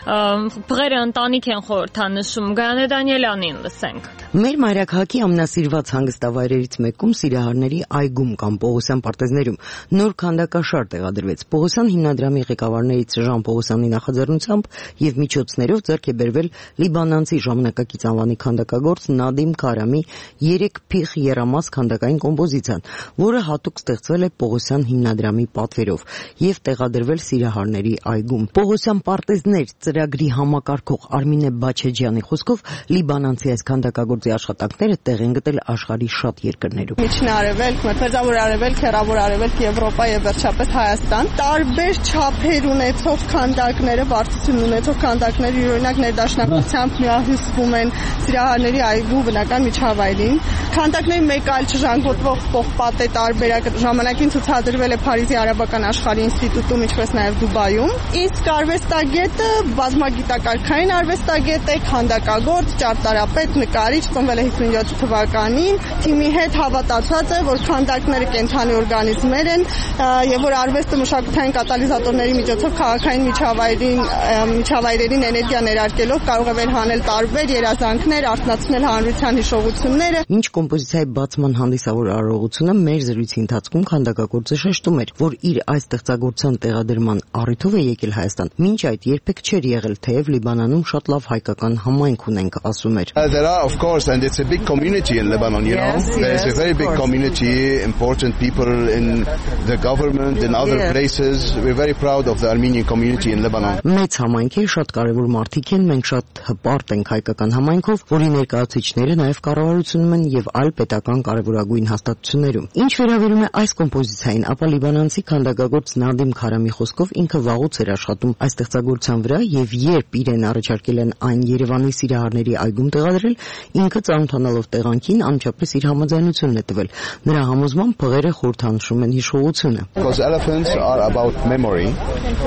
փղերը ընտանիք են խորհրդանշում։ Գայանե Դանիելյանին լսենք։ Մեր մայրաքաղաքի ամենասիրված հանգստավայրերից մեկում Սիրահարների այգում կամ Պողոսյան պարտեզներում նոր քանդակաշար տեղադրվեց։ Պողոսյան հիմնադրամի ղեկավարներից Ժան Պողոսյանի նախաձեռնությամբ եւ միջոցներով ձեռք է բերվել լիբանանցի ժամանակակից անվանի քանդակագործ Նադիմ Քարամի երեք փիղ եռամաս քանդակային կոմպոզիցիան, որը հատուկ ստեղծվել է Պողոսյան հիմնադրամի պատվերով եւ տեղադրվել Սիրահարների այգում։ Պողոսյան պարտեզներ ծրագրի համակարգող Արմինե Բաչեջյանի խոսքով լիբանանցի այս քանդակագործի աշխատանքները տեղ են գտել աշխարհի շատ երկրներում։ Միջին Արևելք, Մերձավոր Արևելք, Հեռավոր Արևելք, Եվրոպա եւ վերջապես Հայաստան։ Տարբեր չափեր ունեցող քանդակները, բարձրություն ունեցող քանդակները, օրինակ ներդաշնակությամբ միահյուսվում են Սիրահարների այգու բնական միջավայրին։ Քանդակների մեկ այլ չժանգոտվող պողպատե տարբերակ ժամանակին ցուցադրվել է Փարիզի Արաբական աշխարհի ինստիտուտում, ինչպես նաեւ Դուբայում։ Իսկ արվեստագետը բազմագիտակարգային արվեստագետ է, քանդակագործ, ճարտարապետ, նկարիչ, ծնվել է հիսունյոթ թվականին։ Թիմի հետ հավատացած է, որ քանդակները կենդանի օրգանիզմներ են եւ որ արվեստը մշակութային կատալիզատորների միջոցով քաղաքային միջավայրին միջավայրերին էներգիա ներարկելով կարող է վերհանել տարբեր երազանքներ, արթնացնել հանրության հիշողությունները։ Մինչ կոմպոզիցիայի բացման հանդիսավոր արարողությունը մեր զրույցի ընթացքում քանդակագործը շեշտում էր, որ իր այս ստեղծագործության տեղադրման առիթով է եկել Հայաստան։ Մինչ այդ երբեք չէր եղել, թեև Լիբանանում շատ լավ հայկական համայնք ունենք, ասում էր։ There are of course and it's a big community in Lebanon, you know. There's a very big community, important people in the government in other places. We're very proud of the Armenian community in Lebanon. Մեծ համայնք է, շատ կարևոր մարդիկ են, մենք շատ հպարտ ենք հայկական համայնքով, որի ներկայացուցիչները նաև կառավարությունում են եւ այլ պետական կարևորագույն հաստատություններում։ Ինչ վերաբերում է այս կոմպոզիցիային, ապա լիբանանցի քանդակագործ Նադիմ Քարամի խոսքով ինքը վաղուց էր աշխատում այս ստեղծագործության վրա եւ երբ իրեն առաջարկել են այն Երևանի Սիրահարների այգում տեղադրել, ինքը ծանոթանալով տեղանքին անմիջապես իր համաձայնությունն է տվել։ Նրա համոզմամբ փղերը խորհրդանշում են հիշողությունը. Because elephants are about memory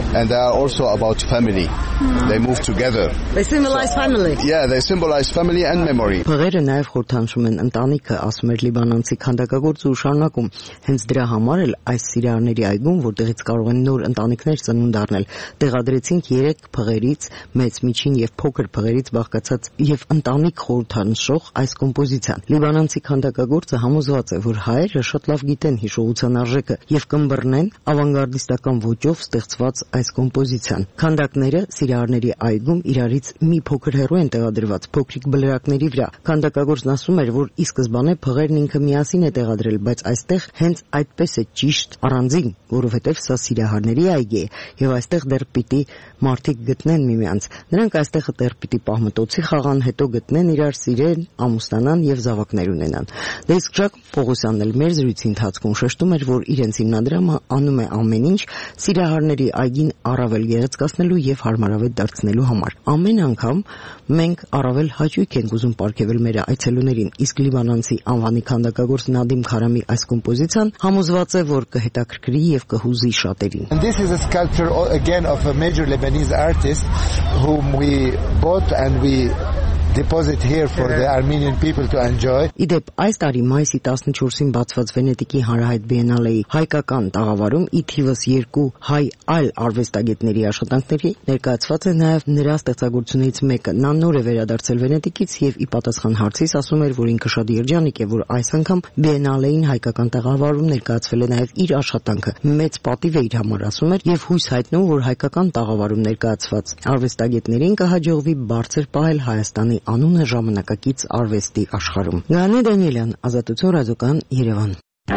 and they are also about family. Mm. They move together. They symbolize family. Yeah, they symbolize family and memory. Փղերը նաև խորհրդանշում են ընտանիքը, ասում էր լիբանանցի քանդակագործը ու շարունակում։ Հենց դրա համար էլ այս սիրահարների այգում, որտեղից կարող են նոր ընտանիքներ ծնունդ առնել, տեղադրեցինք երեք փղերից, մեծ, միջին եւ փոքր փղերից բաղկացած եւ ընտանիք խորհրդանշող այս կոմպոզիցիան։ Լիբանանցի քանդակագործը համոզված է, որ հայերը շատ լավ գիտեն հիշողության արժեքը եւ կըմբռնեն ավանգարդիստական ոճով ստեղծված այս կոմպոզիցիան։ Քանդակները սիրահարների այգում իրարից մի փոքր հեռու են տեղադրված փոքրիկ բլրակների վրա։ Քանդակագործն ասում էր, որ ի սկզբանե փղերն ինքը միասին է տեղադրել, բայց այստեղ հենց այդպես է ճիշտ առանձին, որովհետև սա սիրահարների այգի է եւ այստեղ դեռ պիտի մարդիկ գտնեն միմյանց։ Նրանք այստեղ դեռ պիտի պահմտոցի խաղան, հետո գտնեն իրար, սիրեն, ամուսնանան եւ զավակներ ունենան։ Դե իսկ Ժակ Պողոսյանն էլ մեր զրույցի ընթացքում շեշտում էր, որ իրենց հիմնադրամը անում է ամեն ինչ սիրահարների այգին առավել գեղեցկացնելու եւ հարմարավետ դարձնելու համար։ Ամեն անգամ մենք առավել հաճույք ենք ուզում պարգևել մեր այցելուներին, իսկ լիբանանցի անվանի քանդակագործ Նադիմ Քարամի այս կոմպոզիցիան համոզված է, որ կհետաքրքրի եւ կհուզի շատերին։ And this is a sculpture again of a major Lebanese artist whom we bought and we deposit here for the Armenian people to enjoy. Իդեպ այս տարի մայիսի տասնչորսին բացված Վենետիկի հանրահայտ բիենալեի հայկական տաղավարում ի թիվս երկու հայ այլ արվեստագետների աշխատանքների ներկայացված է նաև նրա ստեղծագործությունից մեկը։ Նա նոր է վերադարձել Վենետիկից եւ ի պատասխան հարցիս ասում էր, որ ինքը շատ երջանիկ է, որ այս անգամ բիենալեին հայկական տաղավարում ներկայացվել է նաև իր աշխատանքը։ Մեծ պատիվ է իր համար ասում էր եւ հույս հայտնում, որ հայկական տաղավարում ներկայացված արվեստագետներին կհաջողվի բարձր պահել Հայաստանի անունը ժամանակակից արվեստի աշխարհում։ Գանե Դանիելյան, Ազատություն ռադիոկայան, Երևան։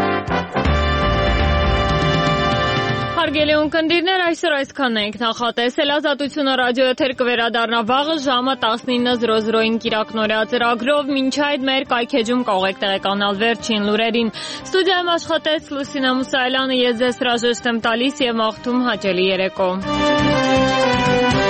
Հարգելի ունկնդիրներ, այսօր այսքանն ենք նախատեսել։ Ազատությունը ռադիո էթեր կվերադառնա վաղը ժամը տասնինը զրո զրոյին կիրակնօրյա ծրագրով։ Մինչ այդ մեր կայքեջում կարող եք տեղեկանալ վերջին լուրերին։ Ստուդիայում աշխատեց Լուսինա Մուսայելյանը, ես ձեզ հրաժեշտ եմ տալիս եւ մաղթում հաճելի երեկո։